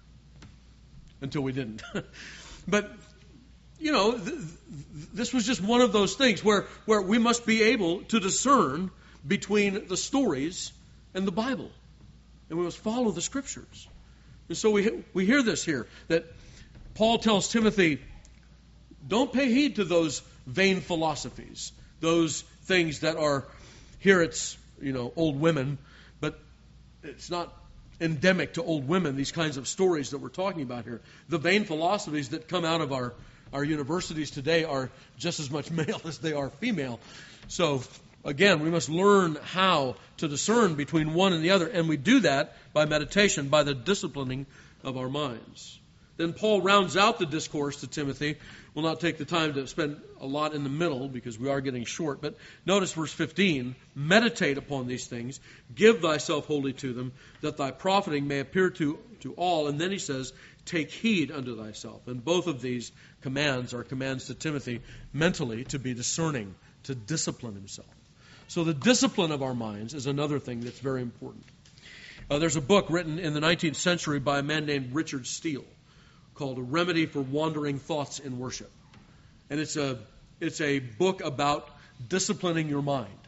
until we didn't. But you know, th- th- this was just one of those things where where we must be able to discern between the stories and the Bible. And we must follow the Scriptures. And so we we hear this here, that Paul tells Timothy, don't pay heed to those vain philosophies, those things that are, here it's, you know, old women, but it's not endemic to old women, these kinds of stories that we're talking about here. The vain philosophies that come out of our, our universities today are just as much male as they are female. So again, we must learn how to discern between one and the other, and we do that by meditation, by the disciplining of our minds. Then Paul rounds out the discourse to Timothy. We'll not take the time to spend a lot in the middle because we are getting short, but notice verse fifteen, meditate upon these things, give thyself wholly to them, that thy profiting may appear to, to all. And then he says, take heed unto thyself. And both of these commands are commands to Timothy mentally to be discerning, to discipline himself. So the discipline of our minds is another thing that's very important. Uh, there's a book written in the nineteenth century by a man named Richard Steele called A Remedy for Wandering Thoughts in Worship. And it's a it's a book about disciplining your mind.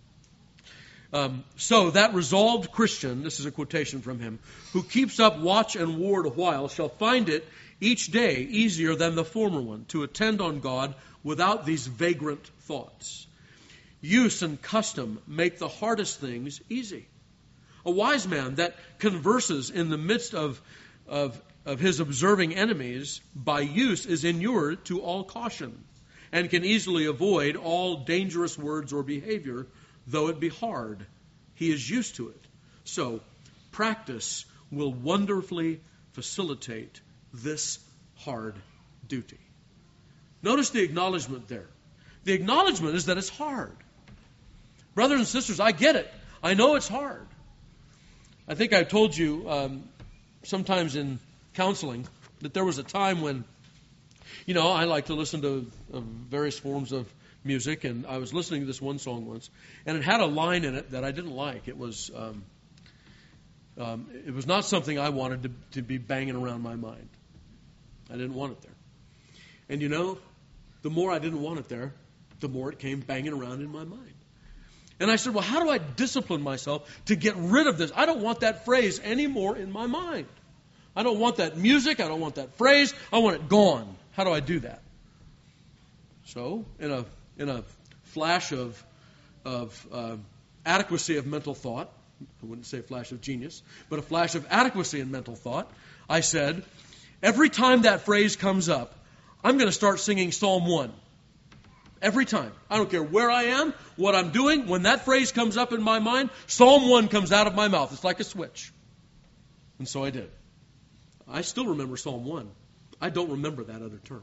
Um, so that resolved Christian, this is a quotation from him, who keeps up watch and ward a while shall find it each day easier than the former one to attend on God without these vagrant thoughts. Use and custom make the hardest things easy. A wise man that converses in the midst of, of, of his observing enemies by use is inured to all caution and can easily avoid all dangerous words or behavior, though it be hard. He is used to it. So practice will wonderfully facilitate this hard duty. Notice the acknowledgement there. The acknowledgement is that it's hard. Brothers and sisters, I get it. I know it's hard. I think I told you um, sometimes in counseling that there was a time when, you know, I like to listen to uh, various forms of music, and I was listening to this one song once, and it had a line in it that I didn't like. It was um, um, it was not something I wanted to, to be banging around my mind. I didn't want it there. And you know, the more I didn't want it there, the more it came banging around in my mind. And I said, well, how do I discipline myself to get rid of this? I don't want that phrase anymore in my mind. I don't want that music. I don't want that phrase. I want it gone. How do I do that? So, in a in a flash of of uh, adequacy of mental thought, I wouldn't say a flash of genius, but a flash of adequacy in mental thought, I said, every time that phrase comes up, I'm going to start singing Psalm one. Every time. I don't care where I am, what I'm doing. When that phrase comes up in my mind, Psalm one comes out of my mouth. It's like a switch. And so I did. I still remember Psalm one. I don't remember that other term.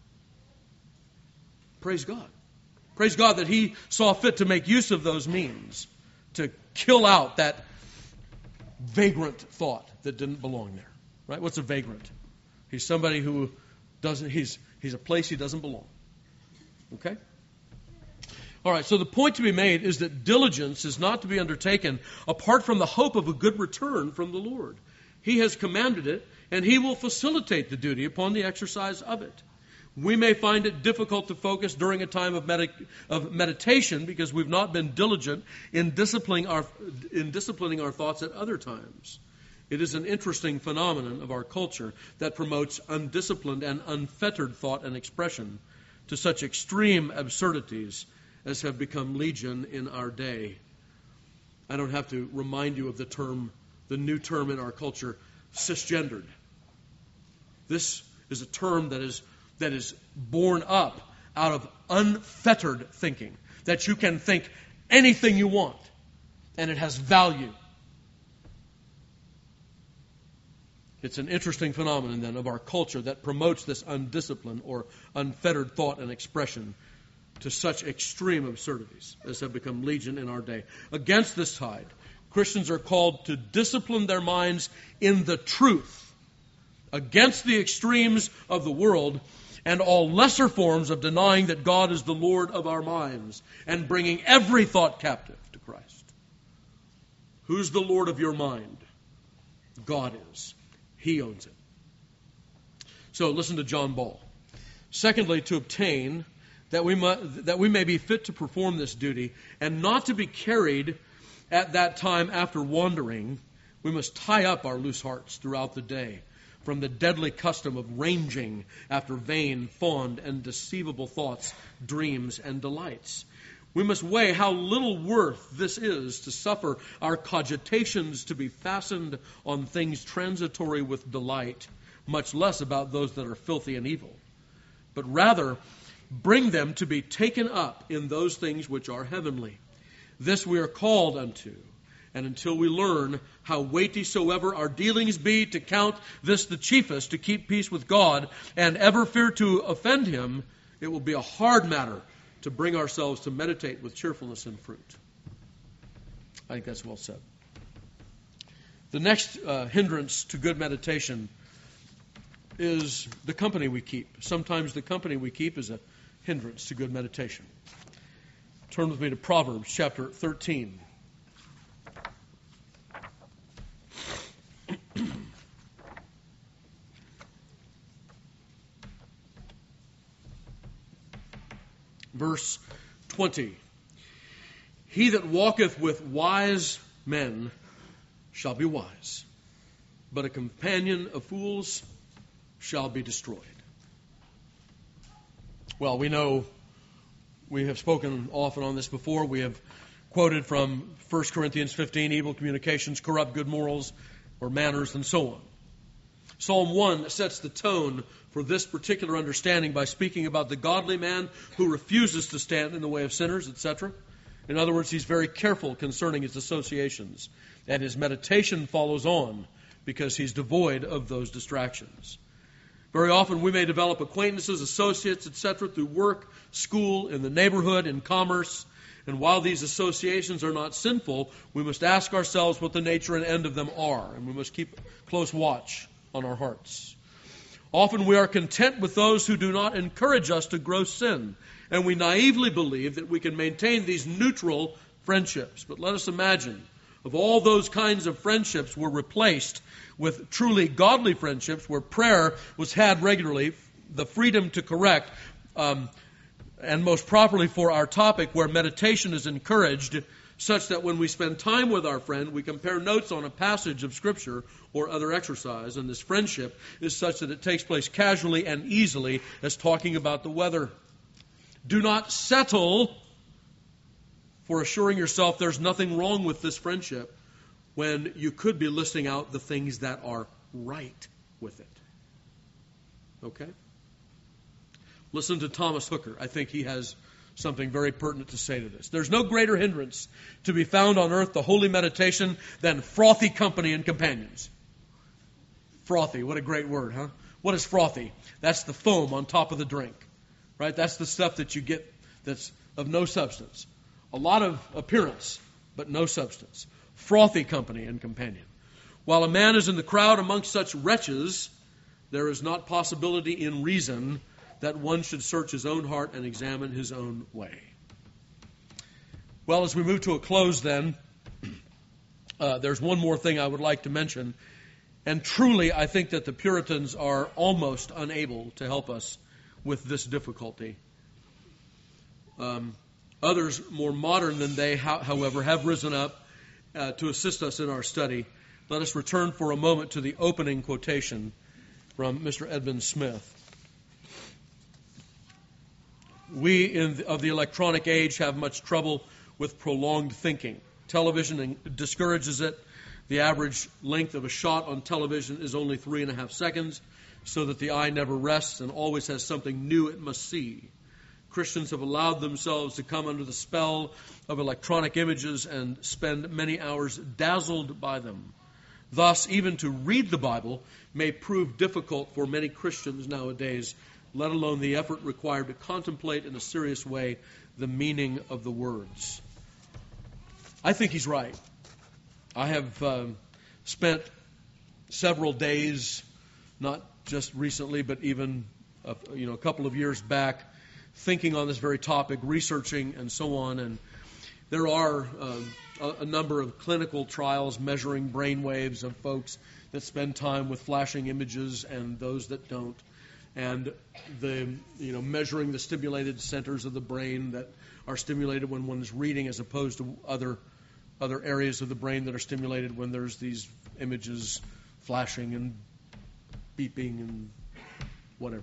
Praise God. Praise God that He saw fit to make use of those means to kill out that vagrant thought that didn't belong there. Right? What's a vagrant? He's somebody who doesn't, he's, he's a place he doesn't belong. Okay? All right, so the point to be made is that diligence is not to be undertaken apart from the hope of a good return from the Lord. He has commanded it, and He will facilitate the duty upon the exercise of it. We may find it difficult to focus during a time of, med- of meditation because we've not been diligent in disciplining our in disciplining our thoughts at other times. It is an interesting phenomenon of our culture that promotes undisciplined and unfettered thought and expression to such extreme absurdities as have become legion in our day. I don't have to remind you of the term, the new term in our culture, cisgendered. This is a term that is that is born up out of unfettered thinking, that you can think anything you want, and it has value. It's an interesting phenomenon, then, of our culture that promotes this undisciplined or unfettered thought and expression to such extreme absurdities as have become legion in our day. Against this tide, Christians are called to discipline their minds in the truth, against the extremes of the world and all lesser forms of denying that God is the Lord of our minds and bringing every thought captive to Christ. Who's the Lord of your mind? God is. He owns it. So listen to John Ball. Secondly, to obtain that we mu- that we may be fit to perform this duty and not to be carried at that time after wandering, we must tie up our loose hearts throughout the day from the deadly custom of ranging after vain, fond, and deceivable thoughts, dreams, and delights. We must weigh how little worth this is to suffer our cogitations to be fastened on things transitory with delight, much less about those that are filthy and evil, but rather bring them to be taken up in those things which are heavenly. This we are called unto, and until we learn how weighty soever our dealings be, to count this the chiefest, to keep peace with God, and ever fear to offend Him, it will be a hard matter to bring ourselves to meditate with cheerfulness and fruit. I think that's well said. The next uh, hindrance to good meditation is the company we keep. Sometimes the company we keep is a hindrance to good meditation. Turn with me to Proverbs chapter thirteen. Verse twenty. He that walketh with wise men shall be wise, but a companion of fools shall be destroyed. Well, we know, we have spoken often on this before. We have quoted from First Corinthians fifteen, evil communications corrupt good morals or manners, and so on. Psalm one sets the tone for this particular understanding by speaking about the godly man who refuses to stand in the way of sinners, et cetera. In other words, he's very careful concerning his associations, and his meditation follows on because he's devoid of those distractions. Very often we may develop acquaintances, associates, et cetera, through work, school, in the neighborhood, in commerce. And while these associations are not sinful, we must ask ourselves what the nature and end of them are, and we must keep close watch on our hearts. Often we are content with those who do not encourage us to gross sin, and we naively believe that we can maintain these neutral friendships. But let us imagine if all those kinds of friendships were replaced with truly godly friendships where prayer was had regularly, the freedom to correct, um, and most properly for our topic, where meditation is encouraged, such that when we spend time with our friend, we compare notes on a passage of Scripture or other exercise, and this friendship is such that it takes place casually and easily as talking about the weather. Do not settle for assuring yourself there's nothing wrong with this friendship when you could be listing out the things that are right with it. Okay? Listen to Thomas Hooker. I think he has something very pertinent to say to this. There's no greater hindrance to be found on earth to holy meditation than frothy company and companions. Frothy, what a great word, huh? What is frothy? That's the foam on top of the drink, right? That's the stuff that you get that's of no substance. A lot of appearance, but no substance. Frothy company and companion. While a man is in the crowd amongst such wretches, there is not possibility in reason that one should search his own heart and examine his own way. Well, as we move to a close then, uh, there's one more thing I would like to mention. And truly, I think that the Puritans are almost unable to help us with this difficulty. Um, others more modern than they, however, have risen up uh, to assist us in our study. Let us return for a moment to the opening quotation from Mister Edmund Smith. We in the, of the electronic age have much trouble with prolonged thinking. Television discourages it. The average length of a shot on television is only three and a half seconds, so that the eye never rests and always has something new it must see. Christians have allowed themselves to come under the spell of electronic images and spend many hours dazzled by them. Thus, even to read the Bible may prove difficult for many Christians nowadays, let alone the effort required to contemplate in a serious way the meaning of the words. I think he's right. I have um, spent several days, not just recently, but even a, you know, a couple of years back, thinking on this very topic, researching and so on. And there are uh, a, a number of clinical trials measuring brain waves of folks that spend time with flashing images and those that don't. And the you know measuring the stimulated centers of the brain that are stimulated when one is reading, as opposed to other other areas of the brain that are stimulated when there's these images flashing and beeping and whatever.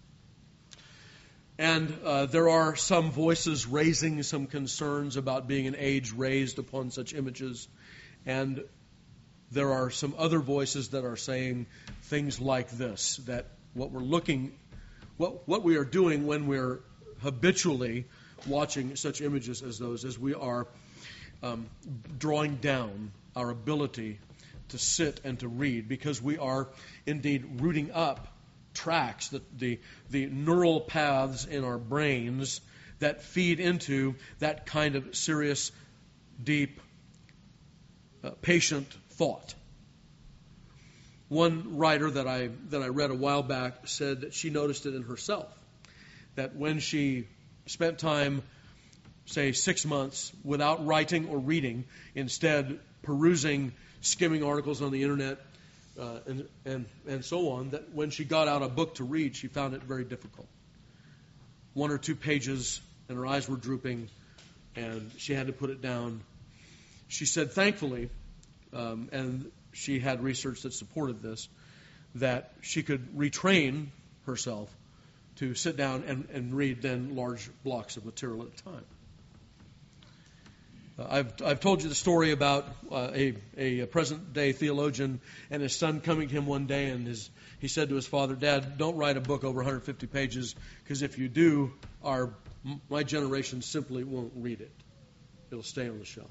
And uh, there are some voices raising some concerns about being an age raised upon such images, and there are some other voices that are saying things like this, that what we're looking, what what we are doing when we're habitually watching such images as those, is we are um, drawing down our ability to sit and to read, because we are indeed rooting up tracks, the, the, the neural paths in our brains that feed into that kind of serious, deep, uh, patient thought. One writer that I that I read a while back said that she noticed it in herself, that when she spent time, say six months, without writing or reading, instead perusing, skimming articles on the internet, uh, and, and, and so on, that when she got out a book to read, she found it very difficult. One or two pages, and her eyes were drooping, and she had to put it down. She said, thankfully, um, and she had research that supported this, that she could retrain herself to sit down and, and read then large blocks of material at a time. Uh, I've I've told you the story about uh, a a present day theologian and his son coming to him one day, and his he said to his father, "Dad, don't write a book over one hundred fifty pages, because if you do, our my generation simply won't read it. It'll stay on the shelf."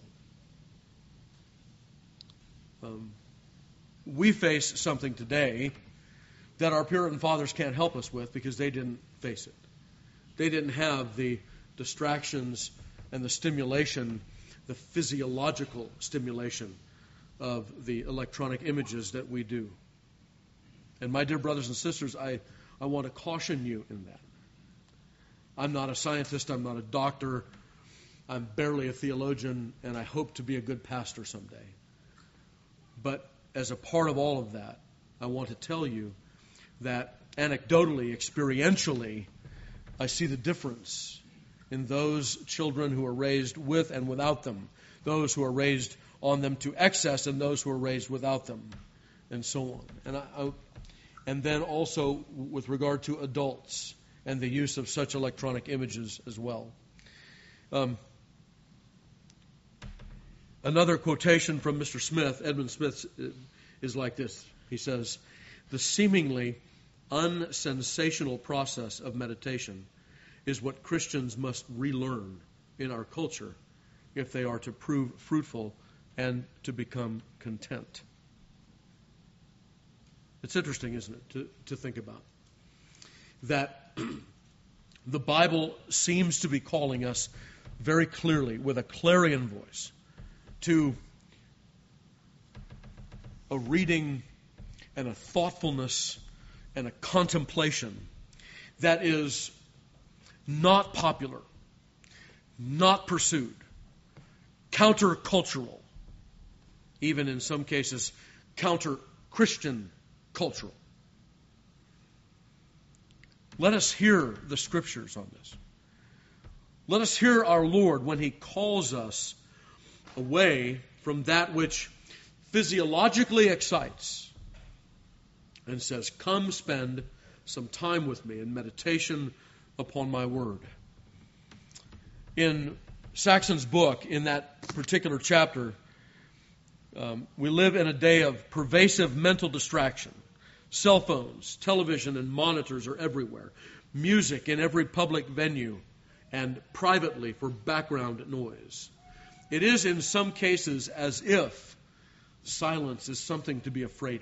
Um, we face something today that our Puritan fathers can't help us with, because they didn't face it. They didn't have the distractions and the stimulation, the physiological stimulation of the electronic images that we do. And my dear brothers and sisters, I, I want to caution you in that. I'm not a scientist, I'm not a doctor, I'm barely a theologian, and I hope to be a good pastor someday. But as a part of all of that, I want to tell you that anecdotally, experientially, I see the difference in those children who are raised with and without them, those who are raised on them to excess and those who are raised without them, and so on. And, I, I, and then also with regard to adults and the use of such electronic images as well. Um, Another quotation from Mister Smith, Edmund Smith, is like this. He says, "The seemingly unsensational process of meditation is what Christians must relearn in our culture if they are to prove fruitful and to become content." It's interesting, isn't it, to, to think about that the Bible seems to be calling us very clearly with a clarion voice to a reading and a thoughtfulness and a contemplation that is not popular, not pursued, countercultural, even in some cases counter-Christian cultural. Let us hear the Scriptures on this. Let us hear our Lord when He calls us away from that which physiologically excites and says, "Come spend some time with me in meditation upon my word." In Saxon's book, in that particular chapter, um, we live in a day of pervasive mental distraction. Cell phones, television, and monitors are everywhere. Music in every public venue and privately for background noise. It is in some cases as if silence is something to be afraid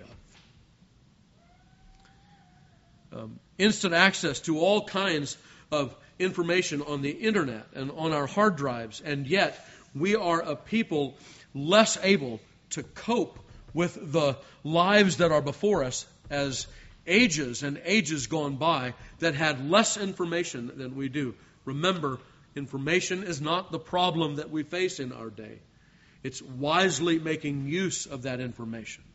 of. Um, instant access to all kinds of information on the internet and on our hard drives, and yet we are a people less able to cope with the lives that are before us as ages and ages gone by that had less information than we do. Remember, information is not the problem that we face in our day. It's wisely making use of that information,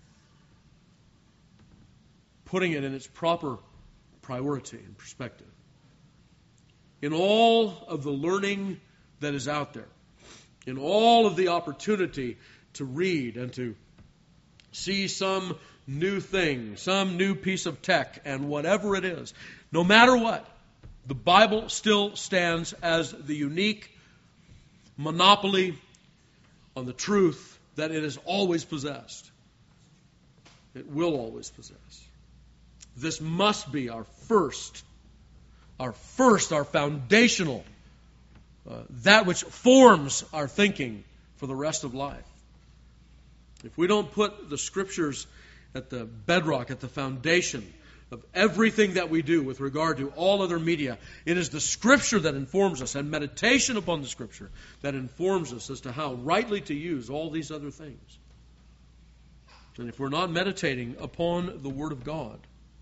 putting it in its proper priority and perspective. In all of the learning that is out there, in all of the opportunity to read and to see some new thing, some new piece of tech, and whatever it is, no matter what, the Bible still stands as the unique monopoly on the truth that it has always possessed. It will always possess. This must be our first, our first, our foundational, uh, that which forms our thinking for the rest of life. If we don't put the Scriptures at the bedrock, at the foundation of everything that we do with regard to all other media, it is the Scripture that informs us, and meditation upon the Scripture that informs us as to how rightly to use all these other things. And if we're not meditating upon the Word of God,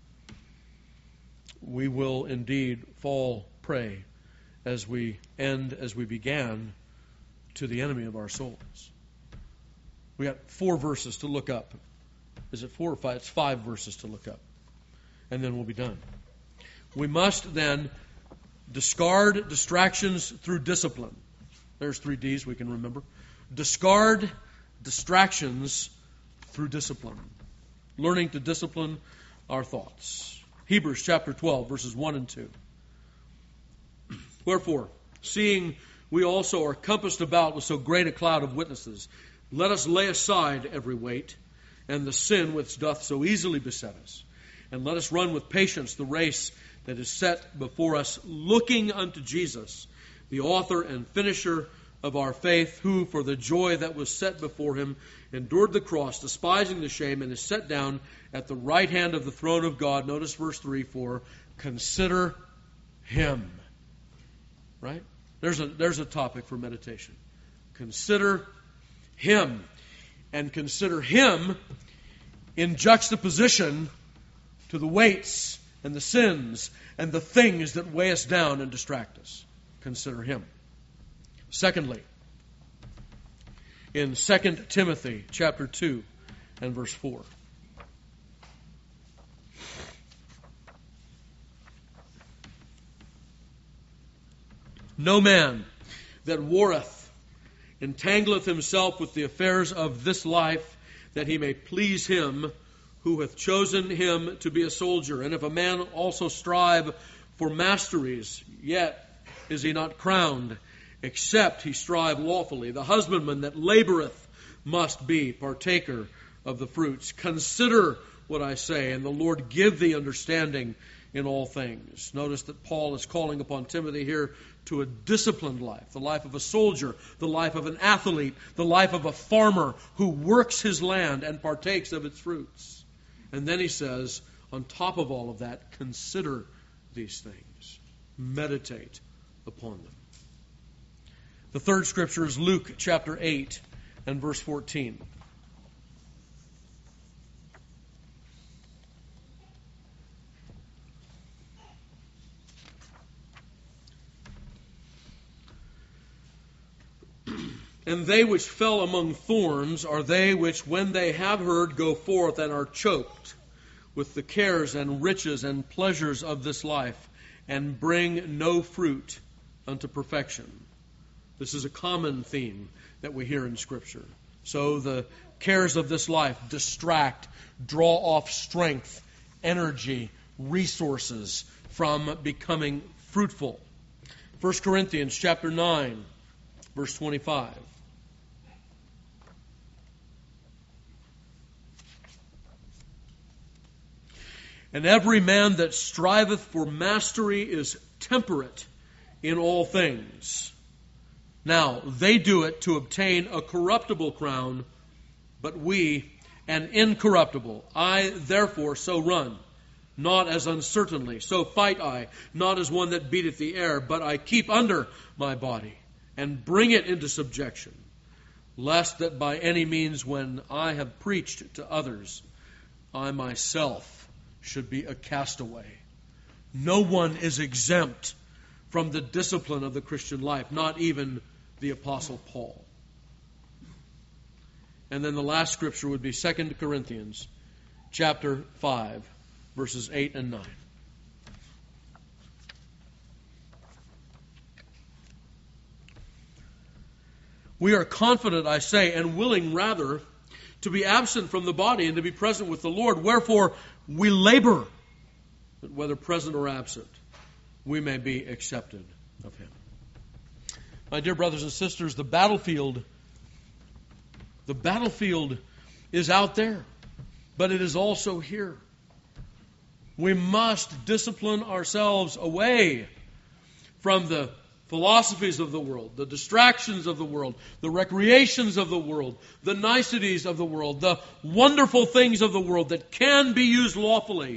we will indeed fall prey as we end, as we began, to the enemy of our souls. We got four verses to look up. Is it four or five? It's five verses to look up. And then we'll be done. We must then discard distractions through discipline. There's three D's we can remember. Discard distractions through discipline. Learning to discipline our thoughts. Hebrews chapter twelve, verses one and two. Wherefore, seeing we also are compassed about with so great a cloud of witnesses, let us lay aside every weight and the sin which doth so easily beset us, and let us run with patience the race that is set before us, looking unto Jesus, the author and finisher of our faith, who for the joy that was set before him endured the cross, despising the shame, and is set down at the right hand of the throne of God. Notice verse three, for consider him. Right? There's a, there's a topic for meditation. Consider him. And consider him in juxtaposition to the weights and the sins and the things that weigh us down and distract us. Consider him. Secondly, in Second Timothy chapter two and verse four. No man that warreth entangleth himself with the affairs of this life, that he may please him who hath chosen him to be a soldier. And if a man also strive for masteries, yet is he not crowned. except he strive lawfully. The husbandman that laboreth must be partaker of the fruits. Consider what I say, and the Lord give thee understanding in all things. Notice that Paul is calling upon Timothy here to a disciplined life, the life of a soldier, the life of an athlete, the life of a farmer who works his land and partakes of its fruits. And then he says, on top of all of that, consider these things. Meditate upon them. The third scripture is Luke chapter eight and verse fourteen. And they which fell among thorns are they which, when they have heard, go forth and are choked with the cares and riches and pleasures of this life, and bring no fruit unto perfection. This is a common theme that we hear in Scripture. So the cares of this life distract, draw off strength, energy, resources from becoming fruitful. First Corinthians chapter nine, verse twenty-five. And every man that striveth for mastery is temperate in all things. Now, they do it to obtain a corruptible crown, but we an incorruptible. I, therefore, so run, not as uncertainly. So fight I, not as one that beateth the air, but I keep under my body, and bring it into subjection, lest that by any means, when I have preached to others, I myself should be a castaway. No one is exempt from the discipline of the Christian life, not even the Apostle Paul. And then the last scripture would be Second Corinthians chapter five, verses eight and nine. We are confident, I say, and willing rather to be absent from the body and to be present with the Lord. Wherefore we labor, that whether present or absent, we may be accepted of Him. My dear brothers and sisters, the battlefield, the battlefield is out there, but it is also here. We must discipline ourselves away from the philosophies of the world, the distractions of the world, the recreations of the world, the niceties of the world, the wonderful things of the world that can be used lawfully.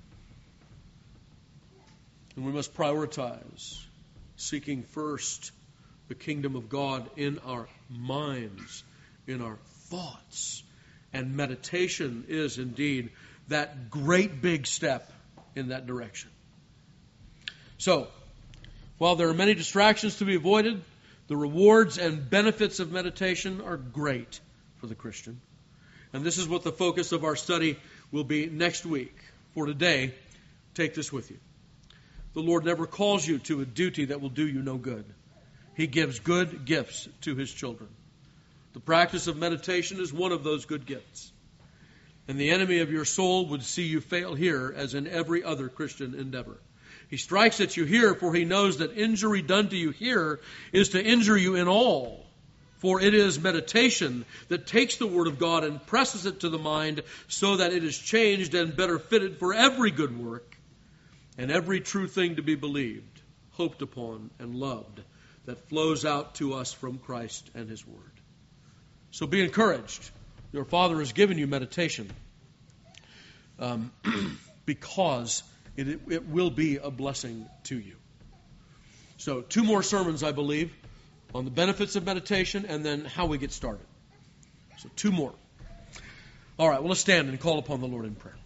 And we must prioritize seeking first the kingdom of God in our minds, in our thoughts. And meditation is indeed that great big step in that direction. So, while there are many distractions to be avoided, the rewards and benefits of meditation are great for the Christian. And this is what the focus of our study will be next week. For today, take this with you. The Lord never calls you to a duty that will do you no good. He gives good gifts to His children. The practice of meditation is one of those good gifts. And the enemy of your soul would see you fail here as in every other Christian endeavor. He strikes at you here, for he knows that injury done to you here is to injure you in all. For it is meditation that takes the Word of God and presses it to the mind so that it is changed and better fitted for every good work and every true thing to be believed, hoped upon, and loved that flows out to us from Christ and His Word. So be encouraged. Your Father has given you meditation um, because It, it will be a blessing to you. So, two more sermons, I believe, on the benefits of meditation and then how we get started. So, two more. All right, well, let's stand and call upon the Lord in prayer.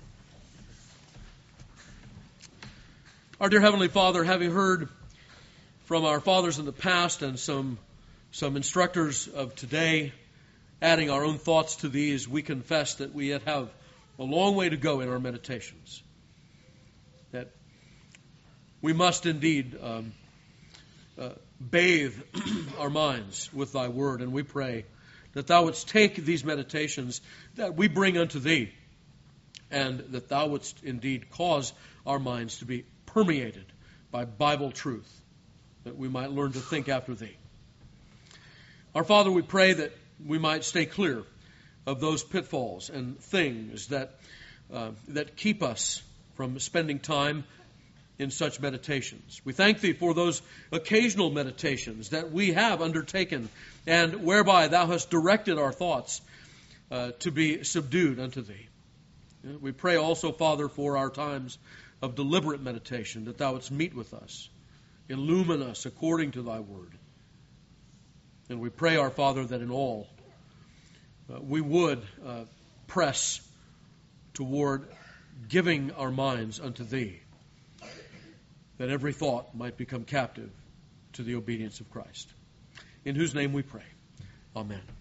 Our dear Heavenly Father, having heard from our fathers in the past and some, some instructors of today, adding our own thoughts to these, we confess that we yet have a long way to go in our meditations. That we must indeed um, uh, bathe our minds with Thy Word, and we pray that Thou wouldst take these meditations that we bring unto Thee, and that Thou wouldst indeed cause our minds to be permeated by Bible truth, that we might learn to think after Thee. Our Father, we pray that we might stay clear of those pitfalls and things that uh, that keep us from spending time in such meditations. We thank Thee for those occasional meditations that we have undertaken and whereby Thou hast directed our thoughts uh, to be subdued unto Thee. We pray also, Father, for our times of deliberate meditation, that Thou wouldst meet with us, illumine us according to Thy word. And we pray, our Father, that in all uh, we would uh, press toward giving our minds unto Thee, that every thought might become captive to the obedience of Christ. In whose name we pray. Amen.